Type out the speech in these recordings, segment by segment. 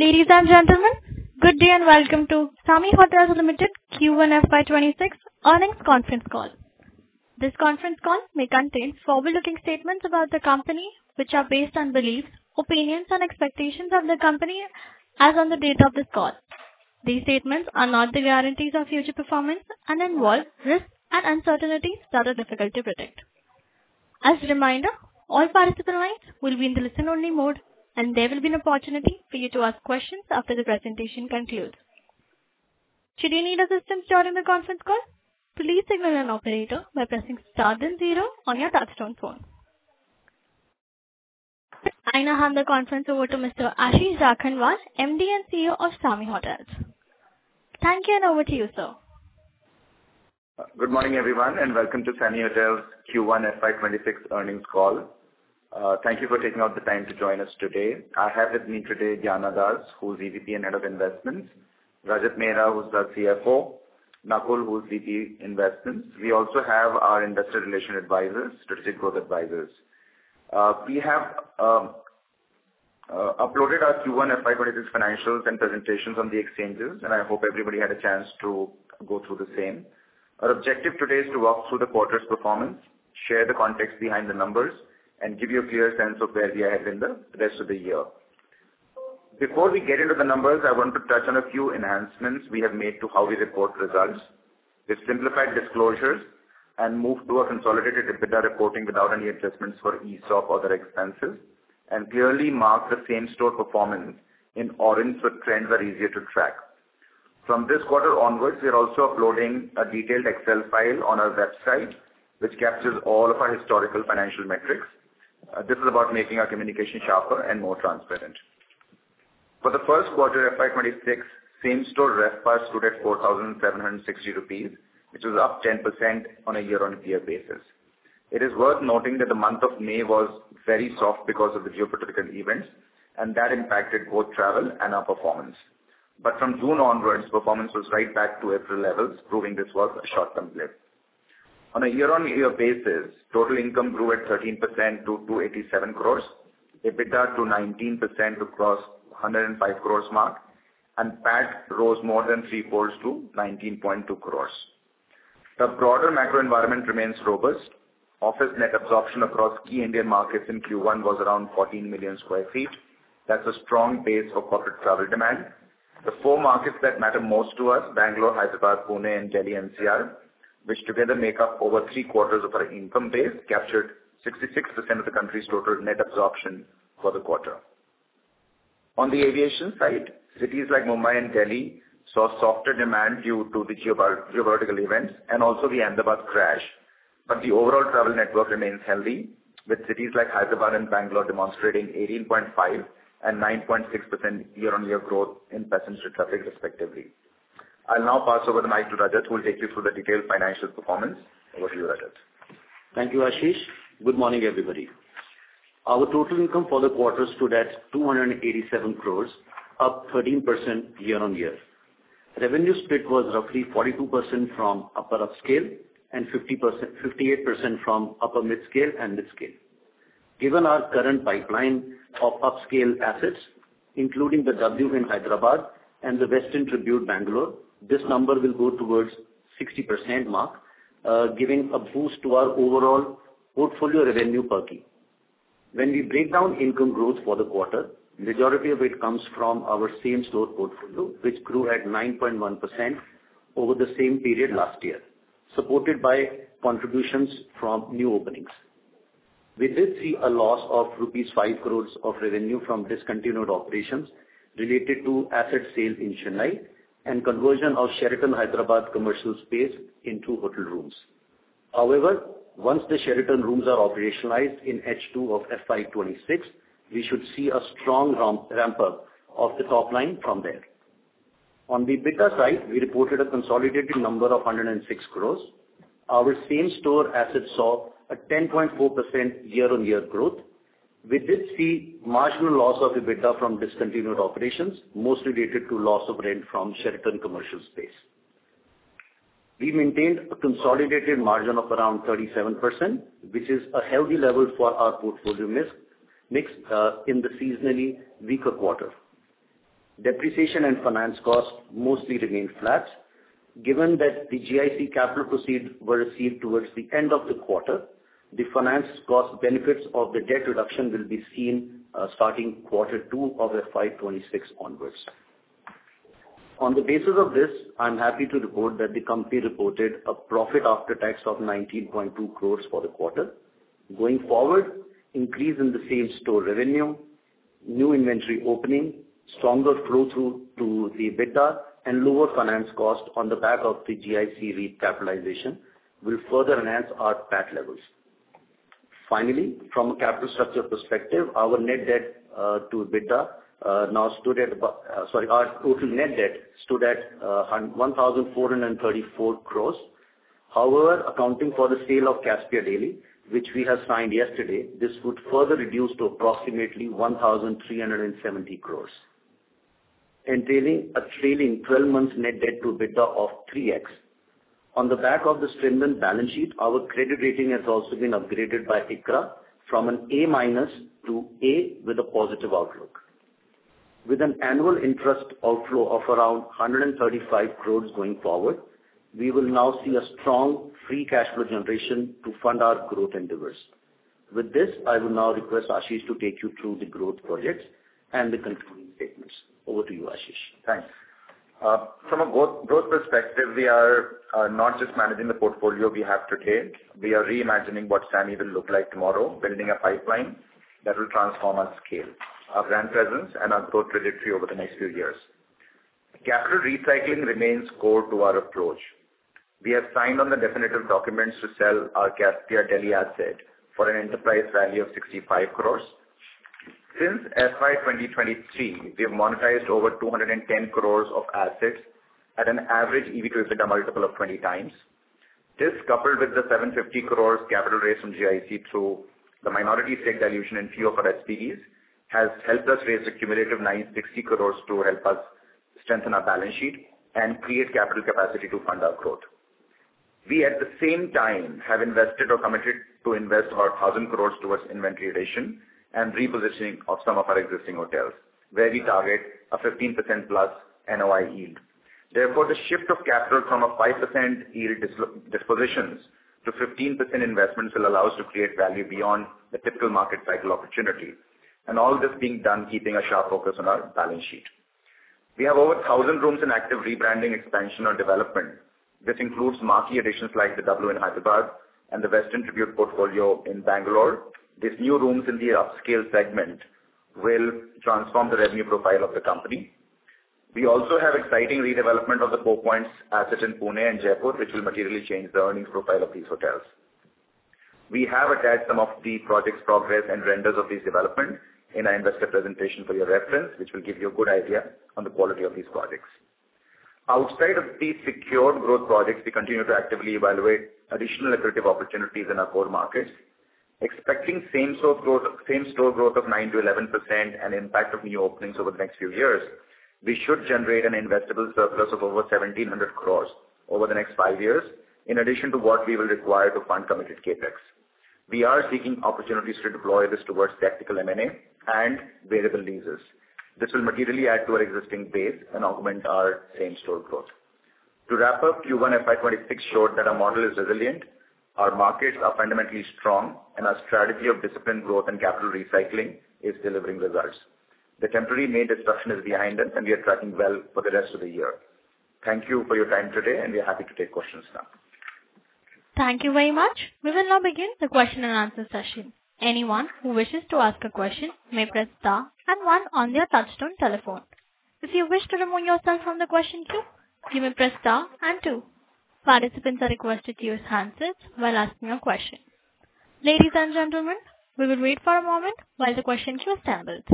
Ladies and gentlemen, good day and welcome to SAMHI Hotels Limited Q1 FY26 earnings conference call. This conference call may contain forward-looking statements about the company, which are based on beliefs, opinions, and expectations of the company as on the date of this call. These statements are not the guarantees of future performance and involve risks and uncertainties that are difficult to predict. As a reminder, all participant lines will be in the listen-only mode, and there will be an opportunity for you to ask questions after the presentation concludes. Should you need assistance during the conference call, please signal an operator by pressing star then 0 on your touchtone phone. I now hand the conference over to Mr. Ashish Jakhanwala, MD and CEO of SAMHI Hotels. Thank you, and over to you, sir. Good morning, everyone, and welcome to SAMHI Hotels Q1 FY26 earnings call. Thank you for taking out the time to join us today. I have with me today Gyana Das, who's EVP and Head of Investments, Rajat Mehra, who's our CFO, Nakul, who's VP Investments. We also have our Investor Relation Advisors, Strategic Growth Advisors. We have uploaded our Q1 FY26 financials and presentations on the exchanges, and I hope everybody had a chance to go through the same. Our objective today is to walk through the quarter's performance, share the context behind the numbers, and give you a clear sense of where we are headed in the rest of the year. Before we get into the numbers, I want to touch on a few enhancements we have made to how we report results. We've simplified disclosures and moved to a consolidated EBITDA reporting without any adjustments for ESOP or other expenses, and clearly mark the same-store performance in orange so trends are easier to track. From this quarter onwards, we are also uploading a detailed Excel file on our website, which captures all of our historical financial metrics. This is about making our communication sharper and more transparent. For the first quarter FY26, same-store RevPAR stood at 4,760 rupees, which was up 10% on a year-on-year basis. It is worth noting that the month of May was very soft because of the geopolitical events, and that impacted both travel and our performance. But from June onwards, performance was right back to April levels, proving this was a short-term blip. On a year-on-year basis, total income grew at 13% to 287 crores, EBITDA to 19% to cross 105 crores mark, and PAT rose more than three-folds to 19.2 crores. The broader macro environment remains robust. Office net absorption across key Indian markets in Q1 was around 14 million square feet. That's a strong base for corporate travel demand. The four markets that matter most to us, Bangalore, Hyderabad, Pune, and Delhi NCR, which together make up over three-quarters of our income base, captured 66% of the country's total net absorption for the quarter. On the aviation side, cities like Mumbai and Delhi saw softer demand due to the geopolitical events and also the Ahmedabad crash, but the overall travel network remains healthy, with cities like Hyderabad and Bangalore demonstrating 18.5% and 9.6% year-on-year growth in passenger traffic, respectively. I'll now pass over the mic to Rajat, who will take you through the detailed financial performance. Over to you, Rajat. Thank you, Ashish. Good morning, everybody. Our total income for the quarter stood at 287 crores, up 13% year-on-year. Revenue split was roughly 42% from upper upscale and 58% from upper mid-scale and mid-scale. Given our current pipeline of upscale assets, including the W in Hyderabad and the Westin Tribute Bangalore, this number will go towards 60% mark, giving a boost to our overall portfolio revenue per key. When we break down income growth for the quarter, majority of it comes from our same-store portfolio, which grew at 9.1% over the same period last year, supported by contributions from new openings. We did see a loss of rupees 5 crores of revenue from discontinued operations related to asset sales in Chennai and conversion of Sheraton Hyderabad commercial space into hotel rooms. However, once the Sheraton rooms are operationalized in H2 of FY26, we should see a strong ramp-up of the top line from there. On the EBITDA side, we reported a consolidated number of 106 crores. Our same-store assets saw a 10.4% year-on-year growth. We did see marginal loss of EBITDA from discontinued operations, mostly related to loss of rent from Sheraton commercial space. We maintained a consolidated margin of around 37%, which is a healthy level for our portfolio mix in the seasonally weaker quarter. Depreciation and finance costs mostly remained flat. Given that the GIC capital proceeds were received towards the end of the quarter, the finance cost benefits of the debt reduction will be seen starting Q2 of FY 2026 onwards. On the basis of this, I'm happy to report that the company reported a profit after tax of 19.2 crores for the quarter. Going forward, increase in the same-store revenue, new inventory opening, stronger flow-through to the EBITDA, and lower finance cost on the back of the GIC recapitalization will further enhance our PAT levels. Finally, from a capital structure perspective, our net debt to EBITDA now stood at our total net debt stood at 1,434 crores. However, accounting for the sale of Caspia Delhi, which we have signed yesterday, this would further reduce to approximately 1,370 crores, entailing a trailing 12 months net debt to EBITDA of 3x. On the back of the strengthened balance sheet, our credit rating has also been upgraded by ICRA from an A- to A with a positive outlook. With an annual interest outflow of around 135 crores going forward, we will now see a strong free cash flow generation to fund our growth endeavors. With this, I will now request Ashish to take you through the growth projects and the concluding statements. Over to you, Ashish. Thanks. From a growth perspective, we are not just managing the portfolio we have today. We are reimagining what SAMHI will look like tomorrow, building a pipeline that will transform our scale, our brand presence, and our growth trajectory over the next few years. Capital recycling remains core to our approach. We have signed on the definitive documents to sell our Caspia Delhi asset for an enterprise value of 65 crores. Since FY 2023, we have monetized over 210 crores of assets at an average EV to EBITDA multiple of 20 times. This, coupled with the 750 crores capital raise from GIC through the minority stake dilution in few of our SPVs, has helped us raise a cumulative 960 crores to help us strengthen our balance sheet and create capital capacity to fund our growth. We, at the same time, have invested or committed to invest about 1,000 crores towards inventory addition and repositioning of some of our existing hotels, where we target a 15% plus NOI yield. Therefore, the shift of capital from a 5% yield dispositions to 15% investments will allow us to create value beyond the typical market cycle opportunity. And all this being done, keeping a sharp focus on our balance sheet. We have over 1,000 rooms in active rebranding, expansion, or development. This includes marquee additions like the W in Hyderabad and the Western Tribute portfolio in Bangalore. These new rooms in the upscale segment will transform the revenue profile of the company. We also have exciting redevelopment of the Four Points asset in Pune and Jaipur, which will materially change the earnings profile of these hotels. We have attached some of the project's progress and renders of these developments in our investor presentation for your reference, which will give you a good idea on the quality of these projects. Outside of these secured growth projects, we continue to actively evaluate additional accretive opportunities in our core markets. Expecting same-store growth of 9 to 11% and impact of new openings over the next few years, we should generate an investable surplus of over 1,700 crores over the next 5 years, in addition to what we will require to fund committed capex. We are seeking opportunities to deploy this towards tactical M&A and variable leases. This will materially add to our existing base and augment our same-store growth. To wrap up, Q1 FY26 showed that our model is resilient, our markets are fundamentally strong, and our strategy of disciplined growth and capital recycling is delivering results. The temporary May disruption is behind us, and we are tracking well for the rest of the year. Thank you for your time today, and we are happy to take questions now. Thank you very much. We will now begin the question and answer session. Anyone who wishes to ask a question may press star and 1 on their touchtone telephone. If you wish to remove yourself from the question queue, you may press star and 2. Participants are requested to use handsets while asking a question. Ladies and gentlemen, we will wait for a moment while the question queue assembles.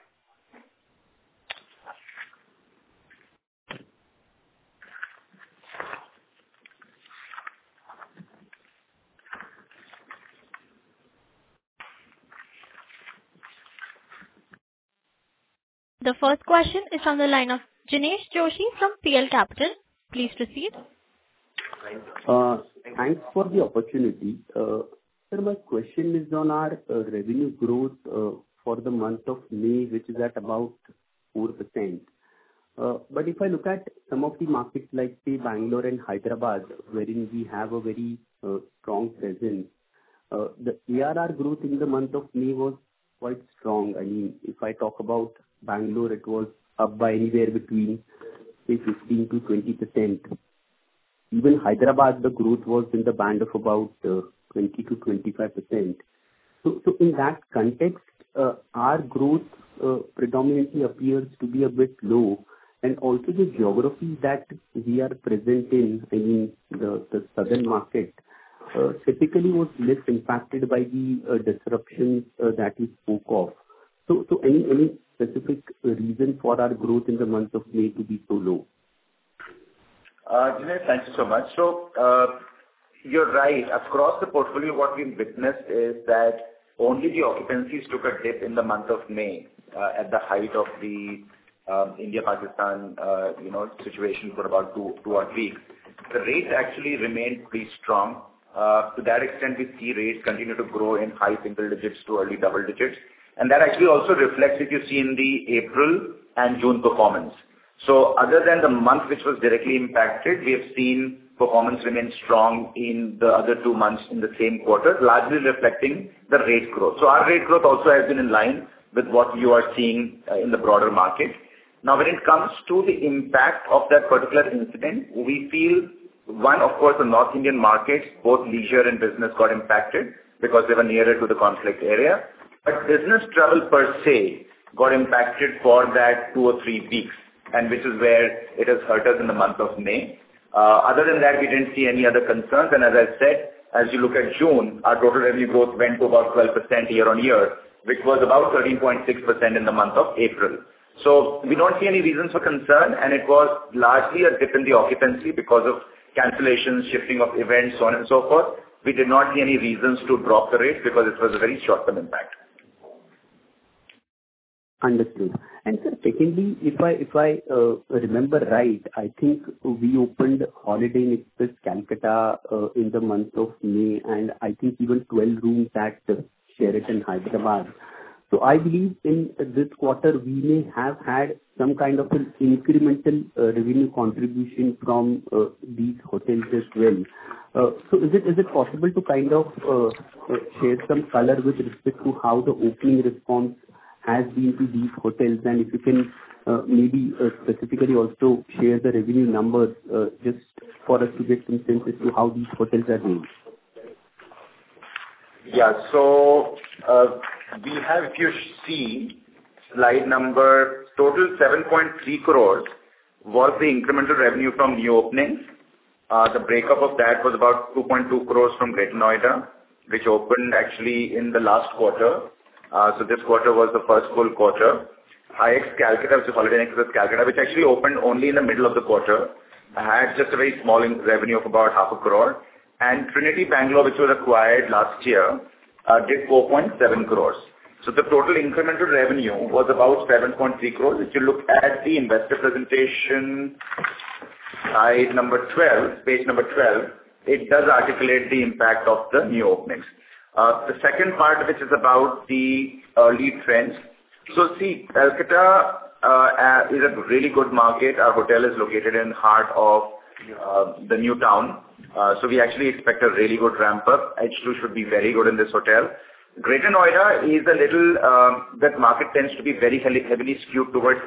The first question is on the line of Jinesh Joshi from PL Capital. Please proceed. Thanks for the opportunity. Sir, my question is on our revenue growth for the month of May, which is at about 4%. But if I look at some of the markets like, say, Bangalore and Hyderabad, wherein we have a very strong presence, the ARR growth in the month of May was quite strong. I mean, if I talk about Bangalore, it was up by anywhere between, say, 15 to 20%. Even Hyderabad, the growth was in the band of about 20 to 25%. So in that context, our growth predominantly appears to be a bit low. And also the geography that we are present in, I mean, the southern market, typically was less impacted by the disruptions that you spoke of. So any specific reason for our growth in the month of May to be so low? Dinesh, thank you so much. So, you're right. Across the portfolio, what we've witnessed is that only the occupancies took a dip in the month of May, at the height of the India-Pakistan, situation for about two odd weeks. The rates actually remained pretty strong. To that extent, we see rates continue to grow in high single digits to early double digits. And that actually also reflects if you see in the April and June performance. So other than the month which was directly impacted, we have seen performance remain strong in the other 2 months in the same quarter, largely reflecting the rate growth. So our rate growth also has been in line with what you are seeing in the broader market. Now, when it comes to the impact of that particular incident, we feel, one, of course, the North Indian markets, both leisure and business got impacted because they were nearer to the conflict area. But business travel per se got impacted for that 2 or 3 weeks, and which is where it has hurt us in the month of May. Other than that, we didn't see any other concerns. And as I said, as you look at June, our total revenue growth went to about 12% year on year, which was about 13.6% in the month of April. So we don't see any reasons for concern, and it was largely a dip in the occupancy because of cancellations, shifting of events, so on and so forth. We did not see any reasons to drop the rate because it was a very short-term impact. Understood. And sir, secondly, if I remember right, I think we opened Holiday Inn Express Calcutta in the month of May, and I think even 12 rooms at Sheraton Hyderabad. So I believe in this quarter we may have had some kind of an incremental revenue contribution from these hotels as well. So is it possible to kind of share some color with respect to how the opening response has been to these hotels, and if you can maybe specifically also share the revenue numbers just for us to get some sense as to how these hotels are doing? Yeah, so we have, if you see slide number, total 7.3 crores was the incremental revenue from new openings. The breakup of that was about 2.2 crores from Greater Noida, which opened actually in the last quarter. So this quarter was the first full quarter. IX Calcutta, which is Holiday Inn Express Calcutta, which actually opened only in the middle of the quarter, had just a very small revenue of about 0.5 crore. And Trinity Bangalore, which was acquired last year, did 4.7 crores. So the total incremental revenue was about 7.3 crores. If you look at the investor presentation, slide number 12, page number 12, it does articulate the impact of the new openings. The second part, which is about the early trends. So see, Calcutta is a really good market. Our hotel is located in heart of the new town. So we actually expect a really good ramp up. H2 should be very good in this hotel. Greater Noida is a little, that market tends to be very heavily skewed towards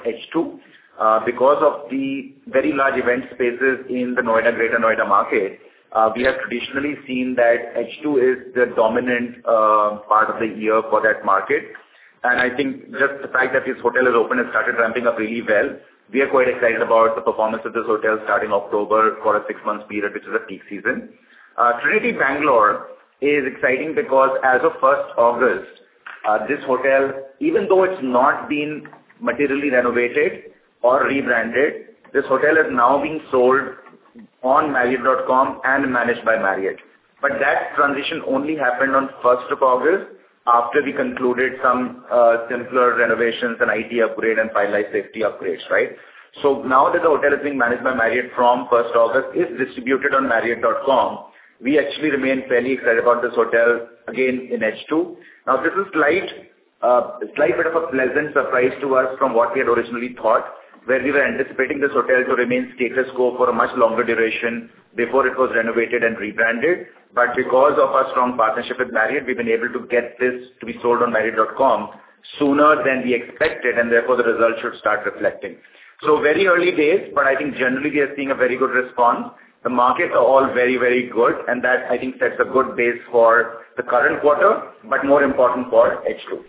H2 because of the very large event spaces in the Greater Noida market. We have traditionally seen that H2 is the dominant part of the year for that market. And I think just the fact that this hotel is open and started ramping up really well, we are quite excited about the performance of this hotel starting October for a 6-month period, which is a peak season. Trinity Bangalore is exciting because as of 1st August, this hotel, even though it's not been materially renovated or rebranded, this hotel is now being sold on Marriott.com and managed by Marriott. But that transition only happened on 1st of August after we concluded some simpler renovations and IT upgrade and fire life safety upgrades, right? So now that the hotel is being managed by Marriott from 1st August, is distributed on Marriott.com, we actually remain fairly excited about this hotel again in H2. Now this is slight bit of a pleasant surprise to us from what we had originally thought, where we were anticipating this hotel to remain status quo for a much longer duration before it was renovated and rebranded. But because of our strong partnership with Marriott, we've been able to get this to be sold on Marriott.com sooner than we expected, and therefore the results should start reflecting. So very early days, but I think generally we are seeing a very good response. The markets are all very, very good, and that I think sets a good base for the current quarter, but more important for H2.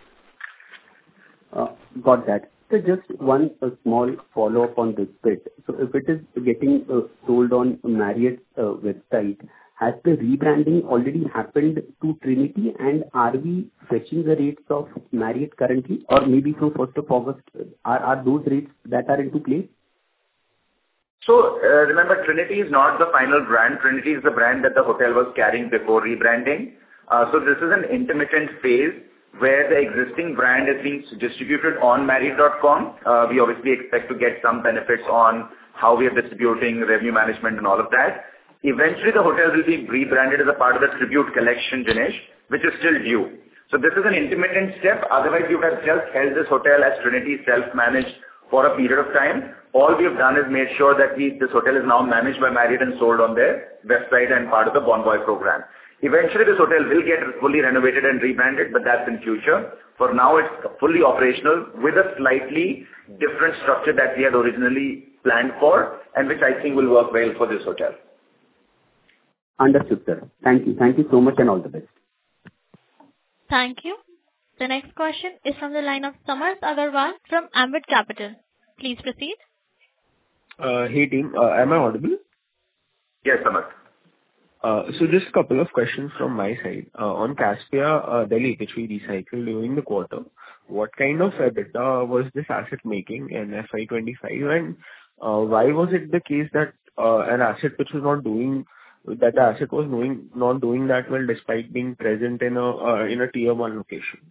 Got that. So just one small follow-up on this bit. So if it is getting sold on Marriott's website, has the rebranding already happened to Trinity, and are we fetching the rates of Marriott currently, or maybe from 1st of August, are those rates that are into play? So remember, Trinity is not the final brand. Trinity is the brand that the hotel was carrying before rebranding. So this is an intermittent phase where the existing brand is being distributed on Marriott.com. We obviously expect to get some benefits on how we are distributing, revenue management and all of that. Eventually, the hotel will be rebranded as a part of the Tribute Collection, Dinesh, which is still due. So this is an intermittent step. Otherwise, you would have just held this hotel as Trinity self-managed for a period of time. All we have done is made sure that this hotel is now managed by Marriott and sold on their website and part of the Bonvoy program. Eventually, this hotel will get fully renovated and rebranded, but that's in future. For now, it's fully operational with a slightly different structure that we had originally planned for, and which I think will work well for this hotel. Understood, sir. Thank you. Thank you so much, and all the best. Thank you. The next question is from the line of Samarth Agarwal from Ambit Capital. Please proceed. Hey team, am I audible? Yes, Samarth. So just a couple of questions from my side. On Caspia Delhi, which we recycled during the quarter, what kind of EBITDA was this asset making in FY25, and why was it the case that an asset which was not doing that well despite being present in a tier 1 location?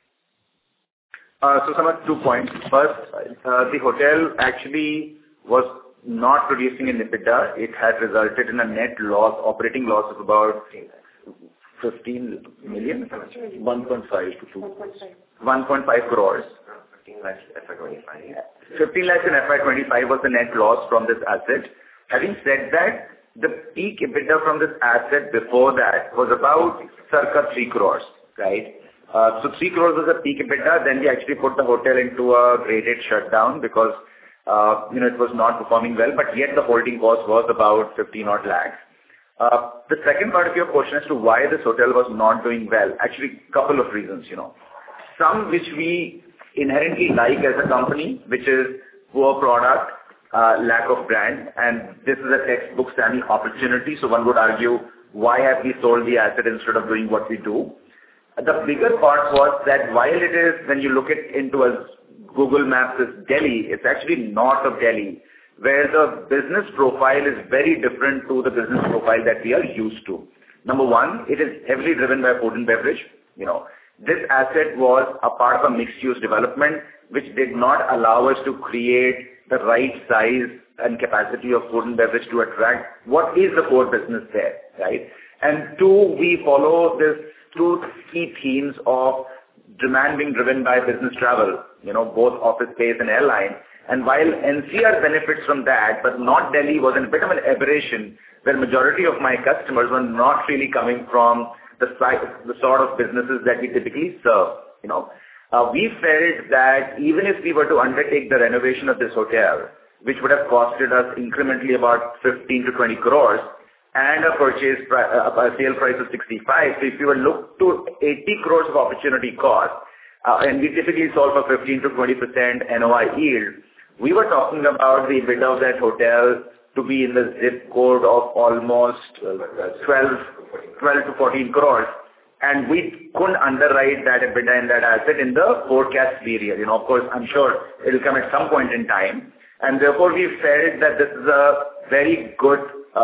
So Samarth, 2 points. First, the hotel actually was not producing an EBITDA. It had resulted in a net loss, operating loss of about 15 million? 1.5 to 2. 1.5 crores. 15 lakhs in FY25. 15 lakhs in FY25 was the net loss from this asset. Having said that, the peak EBITDA from this asset before that was about circa 3 crores, right? So 3 crores was a peak EBITDA. Then we actually put the hotel into a graded shutdown because it was not performing well, but yet the holding cost was about 15 odd lakhs. The second part of your question as to why this hotel was not doing well, actually couple of reasons, Some which we inherently like as a company, which is poor product, lack of brand, and this is a textbook SAMHI opportunity. So one would argue, why have we sold the asset instead of doing what we do? The bigger part was that while it is, when you look into a Google Maps as Delhi, it's actually north of Delhi, where the business profile is very different to the business profile that we are used to. Number one, it is heavily driven by food and beverage. This asset was a part of a mixed-use development, which did not allow us to create the right size and capacity of food and beverage to attract what is the core business there, right? And two, we follow this 2 key themes of demand being driven by business travel, both office space and airline. And while NCR benefits from that, but not Delhi, was a bit of an aberration where majority of my customers were not really coming from the sort of businesses that we typically serve. We felt that even if we were to undertake the renovation of this hotel, which would have costed us incrementally about 15 to 20 crores, and a sale price of 65. So if you were look to 80 crores of opportunity cost, and we typically solve for 15 to 20% NOI yield, we were talking about the EBITDA of that hotel to be in the zip code of almost 12 to 14 crores. And we couldn't underwrite that EBITDA in that asset in the forecast period. Of course, I'm sure it will come at some point in time. And therefore, we felt that this is a very good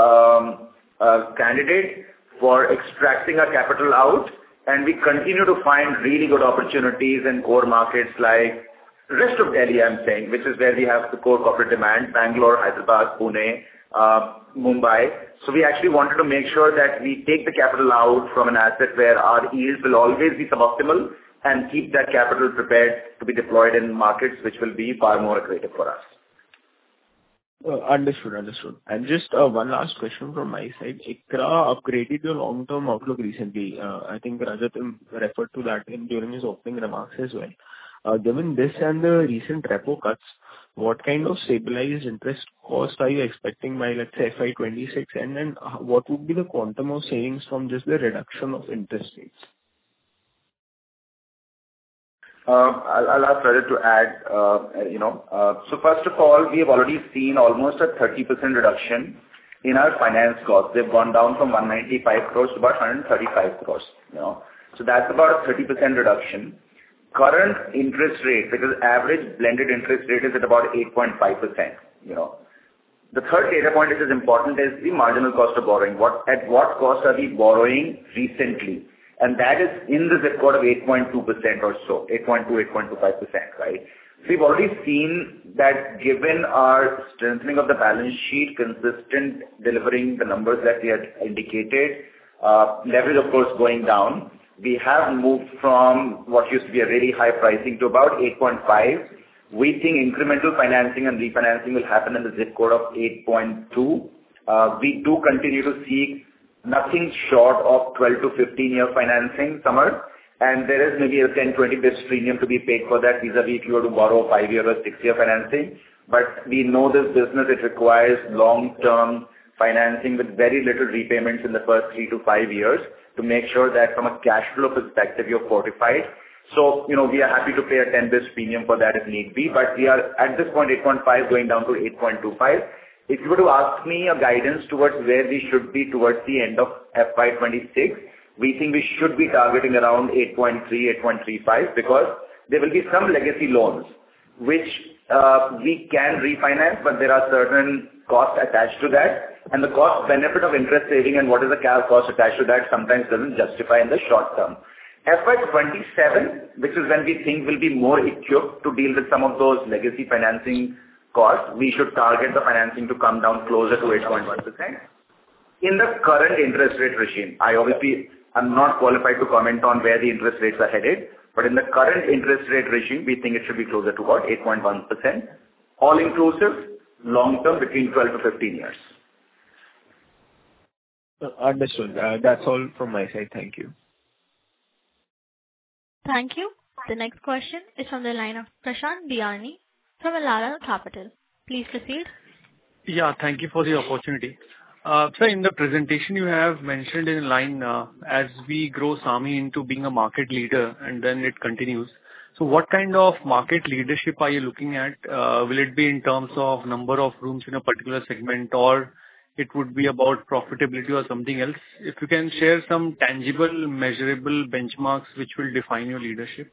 candidate for extracting our capital out, and we continue to find really good opportunities in core markets like rest of Delhi, I'm saying, which is where we have the core corporate demand, Bangalore, Hyderabad, Pune, Mumbai. So we actually wanted to make sure that we take the capital out from an asset where our yields will always be suboptimal and keep that capital prepared to be deployed in markets which will be far more accretive for us. Understood. And just one last question from my side. ICRA upgraded your long-term outlook recently. I think Rajat referred to that during his opening remarks as well. Given this and the recent repo cuts, what kind of stabilized interest cost are you expecting by, let's say, FY 26? And then what would be the quantum of savings from just the reduction of interest rates? I'll ask Rajat to add, so first of all, we have already seen almost a 30% reduction in our finance costs. They've gone down from 195 crores to about 135 crores, So that's about a 30% reduction. Current interest rate, because average blended interest rate is at about 8.5%, The third data point which is important is the marginal cost of borrowing. At what cost are we borrowing recently? And that is in the zip code of 8.2% or so, 8.2, 8.25%, right? So we've already seen that given our strengthening of the balance sheet, consistent delivering the numbers that we had indicated, leverage, of course, going down, we have moved from what used to be a really high pricing to about 8.5. We think incremental financing and refinancing will happen in the zip code of 8.2. We do continue to seek nothing short of 12 to 15-year financing, Samar, and there is maybe a 10-20 basis premium to be paid for that vis-a-vis if you were to borrow 5-year or 6-year financing. But we know this business, it requires long-term financing with very little repayments in the first 3 to 5 years to make sure that from a cash flow perspective, you're fortified. So, we are happy to pay a 10 basis premium for that if need be, but we are at this point 8.5 going down to 8.25. If you were to ask me a guidance towards where we should be towards the end of FY 26, we think we should be targeting around 8.3, 8.35 because there will be some legacy loans which we can refinance, but there are certain costs attached to that. And the cost benefit of interest saving and what is the cost attached to that sometimes doesn't justify in the short term. FY 27, which is when we think will be more equipped to deal with some of those legacy financing cost, we should target the financing to come down closer to 8.1%. In the current interest rate regime, I'm not qualified to comment on where the interest rates are headed, but in the current interest rate regime, we think it should be closer to about 8.1%, all inclusive, long term between 12 to 15 years. Understood. That's all from my side. Thank you. Thank you. The next question is from the line of Prashant Biyani from Elara Capital. Please proceed. Yeah, thank you for the opportunity. Sir, in the presentation you have mentioned in line, as we grow SAMHI into being a market leader and then it continues. So what kind of market leadership are you looking at? Will it be in terms of number of rooms in a particular segment or it would be about profitability or something else? If you can share some tangible, measurable benchmarks which will define your leadership.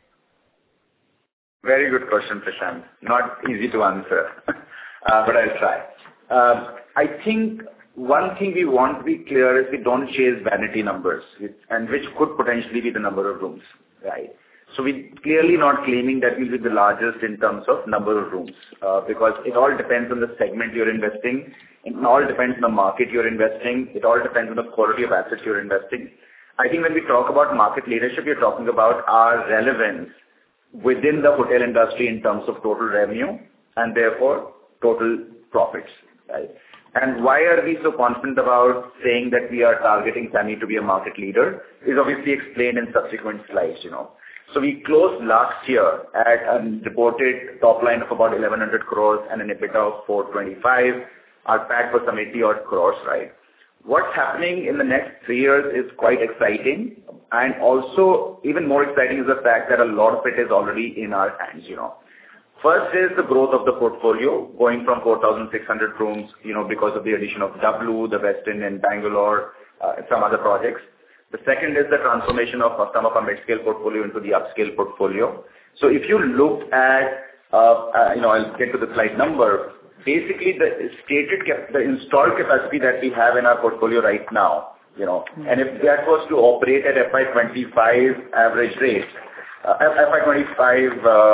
Very good question, Prashant. Not easy to answer, but I'll try. I think one thing we want to be clear is we don't chase vanity numbers, and which could potentially be the number of rooms, right? So we're clearly not claiming that we'll be the largest in terms of number of rooms, because it all depends on the segment you're investing. It all depends on the market you're investing. It all depends on the quality of assets you're investing. I think when we talk about market leadership, we're talking about our relevance within the hotel industry in terms of total revenue and therefore total profits, right? And why are we so confident about saying that we are targeting SAMHI to be a market leader is obviously explained in subsequent slides, So we closed last year at a reported top line of about 1,100 crores and an EBITDA of 425. Our PAT was some 80 odd crores, right? What's happening in the next 3 years is quite exciting. And also, even more exciting is the fact that a lot of it is already in our hands, First is the growth of the portfolio, going from 4,600 rooms, because of the addition of W, the Westin in Bangalore, some other projects. The second is the transformation of some of our mid-scale portfolio into the upscale portfolio. So if you look at, I'll get to the slide number. Basically, the installed capacity that we have in our portfolio right now, and if that was to operate at FY 25 average rates, FY 25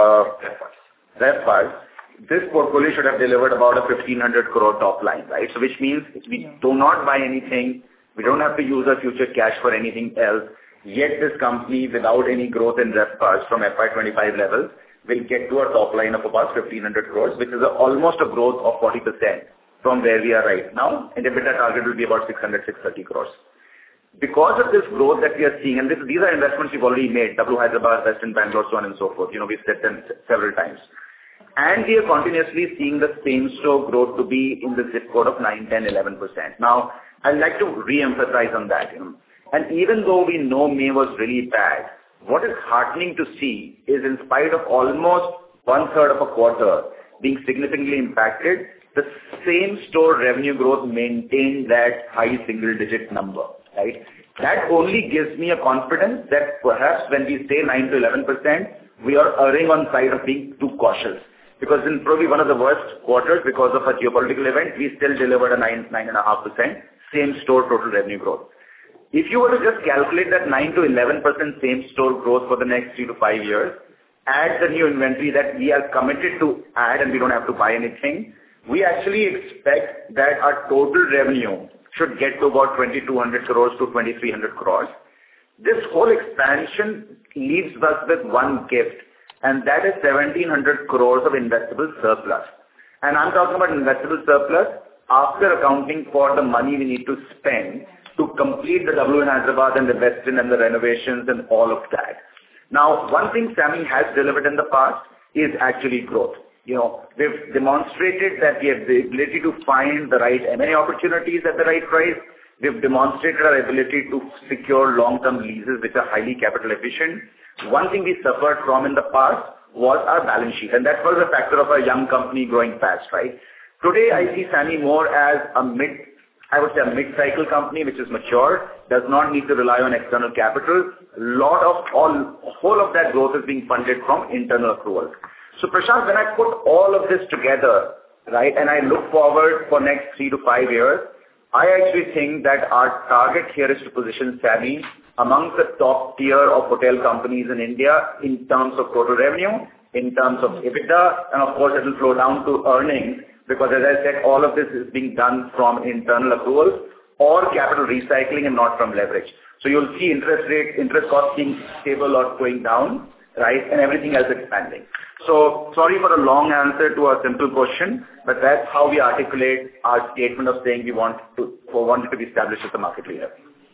RevPAR, this portfolio should have delivered about a 1,500 crore top line, right? So which means we do not buy anything, we don't have to use our future cash for anything else, yet this company, without any growth in RevPARs from FY 25 levels, will get to a top line of about 1,500 crores, which is almost a growth of 40% from where we are right now, and EBITDA target will be about 630 crores. Because of this growth that we are seeing, and these are investments we've already made, W Hyderabad, Westin Bangalore, so on and so forth. We've said them several times. And we are continuously seeing the same-store growth to be in the zip code of 9, 10, 11%. Now, I'd like to re-emphasize on that. And even though we know May was really bad, what is heartening to see is in spite of almost one-third of a quarter being significantly impacted, the same-store revenue growth maintained that high single-digit number, right? That only gives me a confidence that perhaps when we say 9 to 11%, we are erring on side of being too cautious. Because in probably one of the worst quarters, because of a geopolitical event, we still delivered a 9.5% same-store total revenue growth. If you were to just calculate that 9 to 11% same-store growth for the next 3 to 5 years, add the new inventory that we are committed to add and we don't have to buy anything, we actually expect that our total revenue should get to about 2,200 crores to 2,300 crores. This whole expansion leaves us with one gift, and that is 1,700 crores of investable surplus. And I'm talking about investable surplus after accounting for the money we need to spend to complete the W in Hyderabad and the Westin and the renovations and all of that. Now, one thing SAMHI has delivered in the past is actually growth. We've demonstrated that we have the ability to find the right M&A opportunities at the right price. We've demonstrated our ability to secure long-term leases which are highly capital efficient. One thing we suffered from in the past was our balance sheet, and that was a factor of a young company growing fast, right? Today, I see SAMHI more as a mid-cycle company which is mature, does not need to rely on external capital. Whole of that growth is being funded from internal accruals. So Prashant, when I put all of this together, right, and I look forward for next 3 to 5 years, I actually think that our target here is to position SAMHI amongst the top tier of hotel companies in India in terms of total revenue, in terms of EBITDA, and of course it will flow down to earnings because as I said, all of this is being done from internal accruals or capital recycling and not from leverage. So you'll see interest costs being stable or going down, right, and everything else expanding. So sorry for the long answer to a simple question, but that's how we articulate our statement of saying we want to be established as a market leader.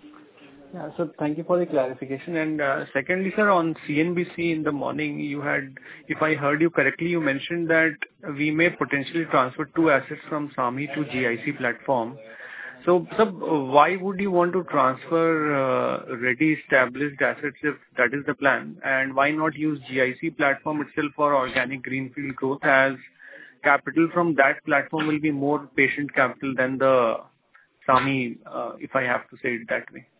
Yeah, so thank you for the clarification. And secondly, sir, on CNBC in the morning, you had, if I heard you correctly, you mentioned that we may potentially transfer 2 assets from SAMHI to GIC platform. So, why would you want to transfer already established assets if that is the plan? And why not use GIC platform itself for organic greenfield growth, as capital from that platform will be more patient capital than the SAMHI, if I have to say it that way?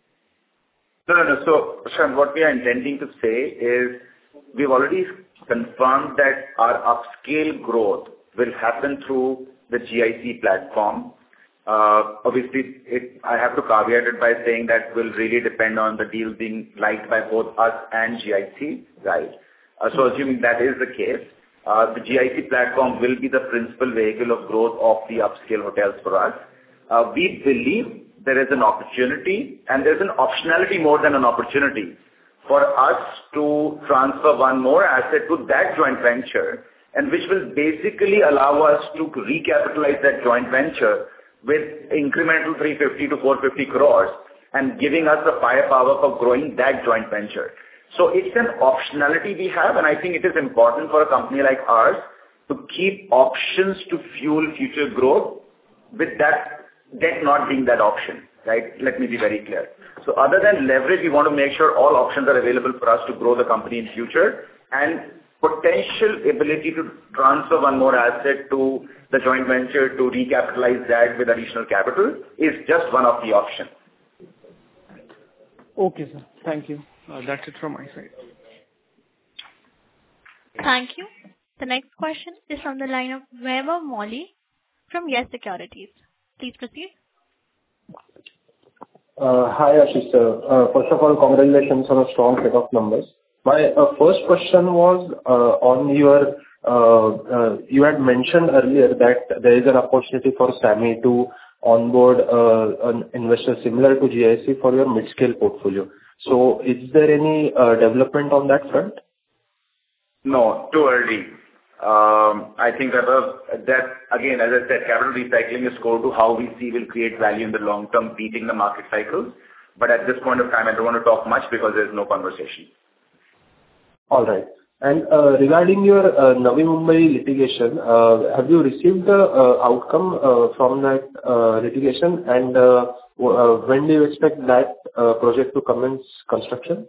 No. So, Prashant, what we are intending to say is we've already confirmed that our upscale growth will happen through the GIC platform. Obviously, I have to caveat it by saying that will really depend on the deal being liked by both us and GIC, right? So assuming that is the case, the GIC platform will be the principal vehicle of growth of the upscale hotels for us. We believe there is an opportunity and there's an optionality more than an opportunity for us to transfer one more asset to that joint venture, and which will basically allow us to recapitalize that joint venture with incremental 350 to 450 crores and giving us the firepower for growing that joint venture. So it's an optionality we have, and I think it is important for a company like ours to keep options to fuel future growth, with that debt not being that option, right? Let me be very clear. So other than leverage, we want to make sure all options are available for us to grow the company in future, and potential ability to transfer one more asset to the joint venture to recapitalize that with additional capital is just one of the options. Okay, sir. Thank you. That's it from my side. Thank you. The next question is from the line of Vaibhav Molly from Yes Securities. Please proceed. Hi, Ashish sir. First of all, congratulations on a strong set of numbers. My first question was on your, you had mentioned earlier that there is an opportunity for SAMHI to onboard an investor similar to GIC for your mid-scale portfolio. So is there any development on that front? No, too early. I think that again, as I said, capital recycling is core to how we see will create value in the long term, beating the market cycles. But at this point of time, I don't want to talk much because there's no conversation. All right. And regarding your Navi Mumbai litigation, have you received the outcome from that litigation? And when do you expect that project to commence construction?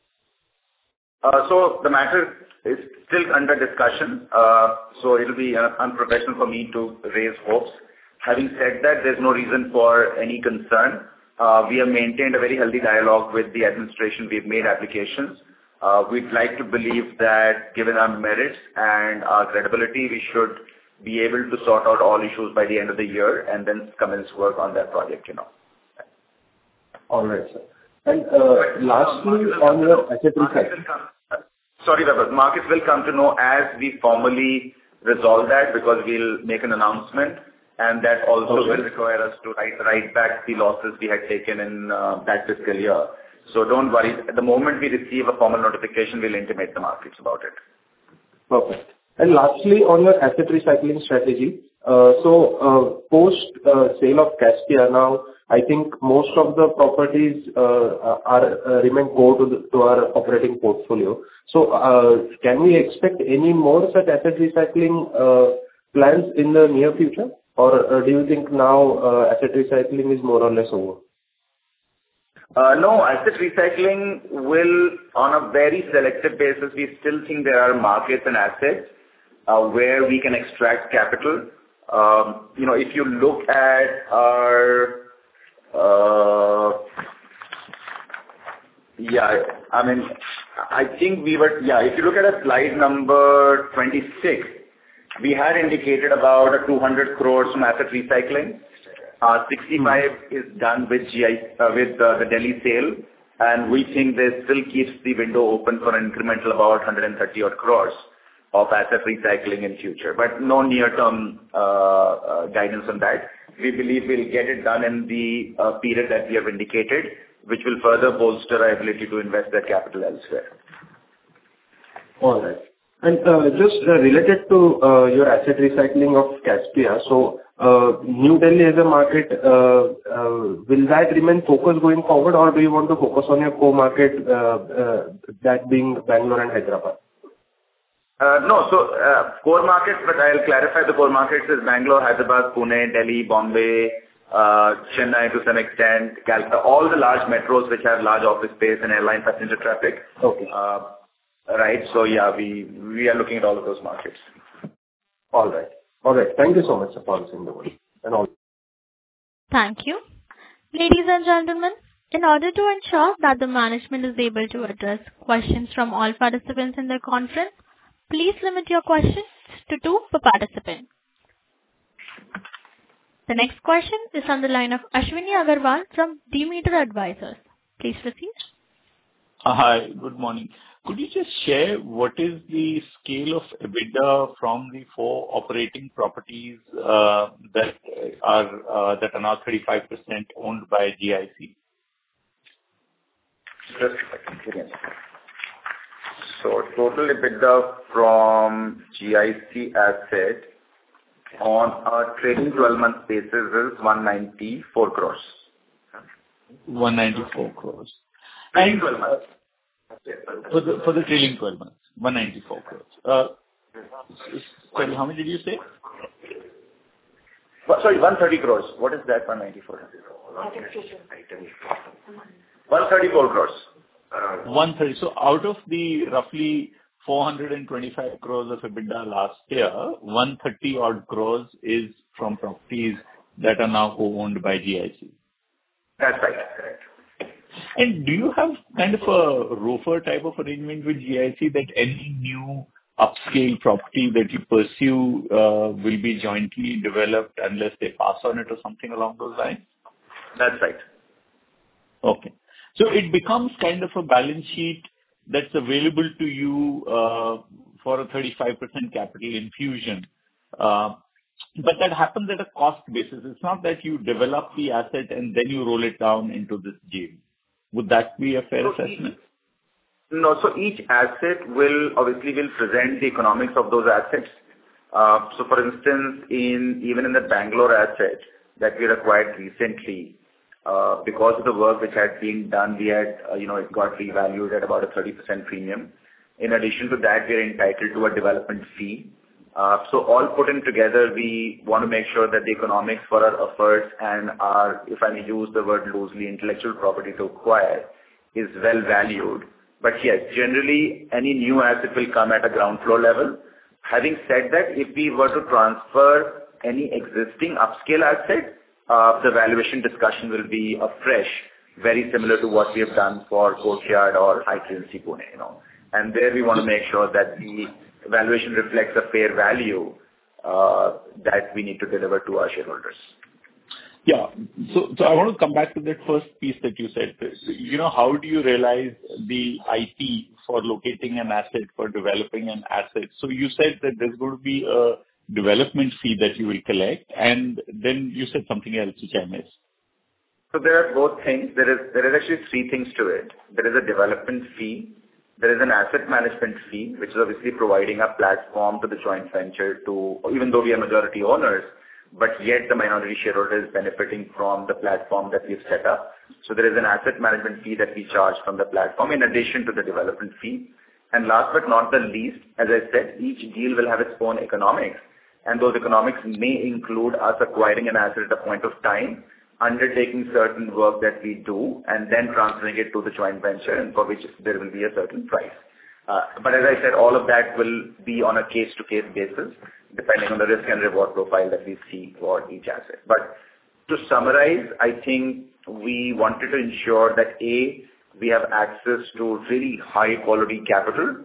So the matter is still under discussion. So it'll be unprofessional for me to raise hopes. Having said that, there's no reason for any concern. We have maintained a very healthy dialogue with the administration. We've made applications. We'd like to believe that given our merits and our credibility, we should be able to sort out all issues by the end of the year and then commence work on that project, All right, sir. And lastly, on your asset recycling. Sorry, Vaibhav. Markets will come to know as we formally resolve that, because we'll make an announcement, and that also will require us to write back the losses we had taken in that fiscal year. So don't worry. At the moment we receive a formal notification, we'll intimate the markets about it. Perfect. And lastly, on your asset recycling strategy, post sale of Caspia now, I think most of the properties remain core to our operating portfolio. So can we expect any more such asset recycling plans in the near future, or do you think now asset recycling is more or less over? No, asset recycling will, on a very selective basis, we still think there are markets and assets where we can extract capital. If you look at our, if you look at a slide number 26, we had indicated about 200 crores from asset recycling. 65 is done with the Delhi sale, and we think this still keeps the window open for an incremental about 130 odd crores of asset recycling in future. But no near-term guidance on that. We believe we'll get it done in the period that we have indicated, which will further bolster our ability to invest that capital elsewhere. All right. And just related to your asset recycling of Caspia, so New Delhi as a market, will that remain focused going forward, or do you want to focus on your core market, that being Bangalore and Hyderabad? No, so core markets, but I'll clarify the core markets is Bangalore, Hyderabad, Pune, Delhi, Bombay, Chennai to some extent, Calcutta, all the large metros which have large office space and airline passenger traffic. Okay. Right. So yeah, we are looking at all of those markets. All right. All right. Thank you so much for answering the question and all. Thank you. Ladies and gentlemen, in order to ensure that the management is able to address questions from all participants in the conference, please limit your questions to 2 per participant. The next question is on the line of Ashwini Agarwal from Demeter Advisors. Please proceed. Hi, good morning. Could you just share what is the scale of EBITDA from the 4 operating properties that are now 35% owned by GIC? Just a second. So total EBITDA from GIC asset on a trailing 12-month basis is 194 crores. 194 crores. Trailing 12 months. For the trailing 12 months, 194 crores. Sorry, how many did you say? Sorry, 130 crores. What is that 194? 134 crores. 130. So out of the roughly 425 crores of EBITDA last year, 130 odd crores is from properties that are now owned by GIC. That's right. Correct. And do you have kind of a ROFR type of arrangement with GIC that any new upscale property that you pursue will be jointly developed unless they pass on it or something along those lines? That's right. Okay. So it becomes kind of a balance sheet that's available to you for a 35% capital infusion. But that happens at a cost basis. It's not that you develop the asset and then you roll it down into this game. Would that be a fair assessment? No. So each asset will present the economics of those assets. So for instance, even in the Bangalore asset that we acquired recently, because of the work which had been done, we had, it got revalued at about a 30% premium. In addition to that, we are entitled to a development fee. So all put in together, we want to make sure that the economics for our efforts and our, if I may use the word loosely, intellectual property to acquire is well valued. But yes, generally, any new asset will come at a ground floor level. Having said that, if we were to transfer any existing upscale asset, the valuation discussion will be afresh, very similar to what we have done for Courtyard or Hyatt Regency Pune, And there we want to make sure that the valuation reflects a fair value that we need to deliver to our shareholders. Yeah. So I want to come back to that first piece that you said. How do you realize the IP for locating an asset, for developing an asset? So you said that there's going to be a development fee that you will collect, and then you said something else which I missed. So there are both things. There is actually three things to it. There is a development fee. There is an asset management fee, which is obviously providing a platform to the joint venture to, even though we are majority owners, but yet the minority shareholder is benefiting from the platform that we've set up. So there is an asset management fee that we charge from the platform in addition to the development fee. And last but not the least, as I said, each deal will have its own economics. And those economics may include us acquiring an asset at a point of time, undertaking certain work that we do, and then transferring it to the joint venture, and for which there will be a certain price. But as I said, all of that will be on a case-to-case basis, depending on the risk and reward profile that we see for each asset. But to summarize, I think we wanted to ensure that A, we have access to really high-quality capital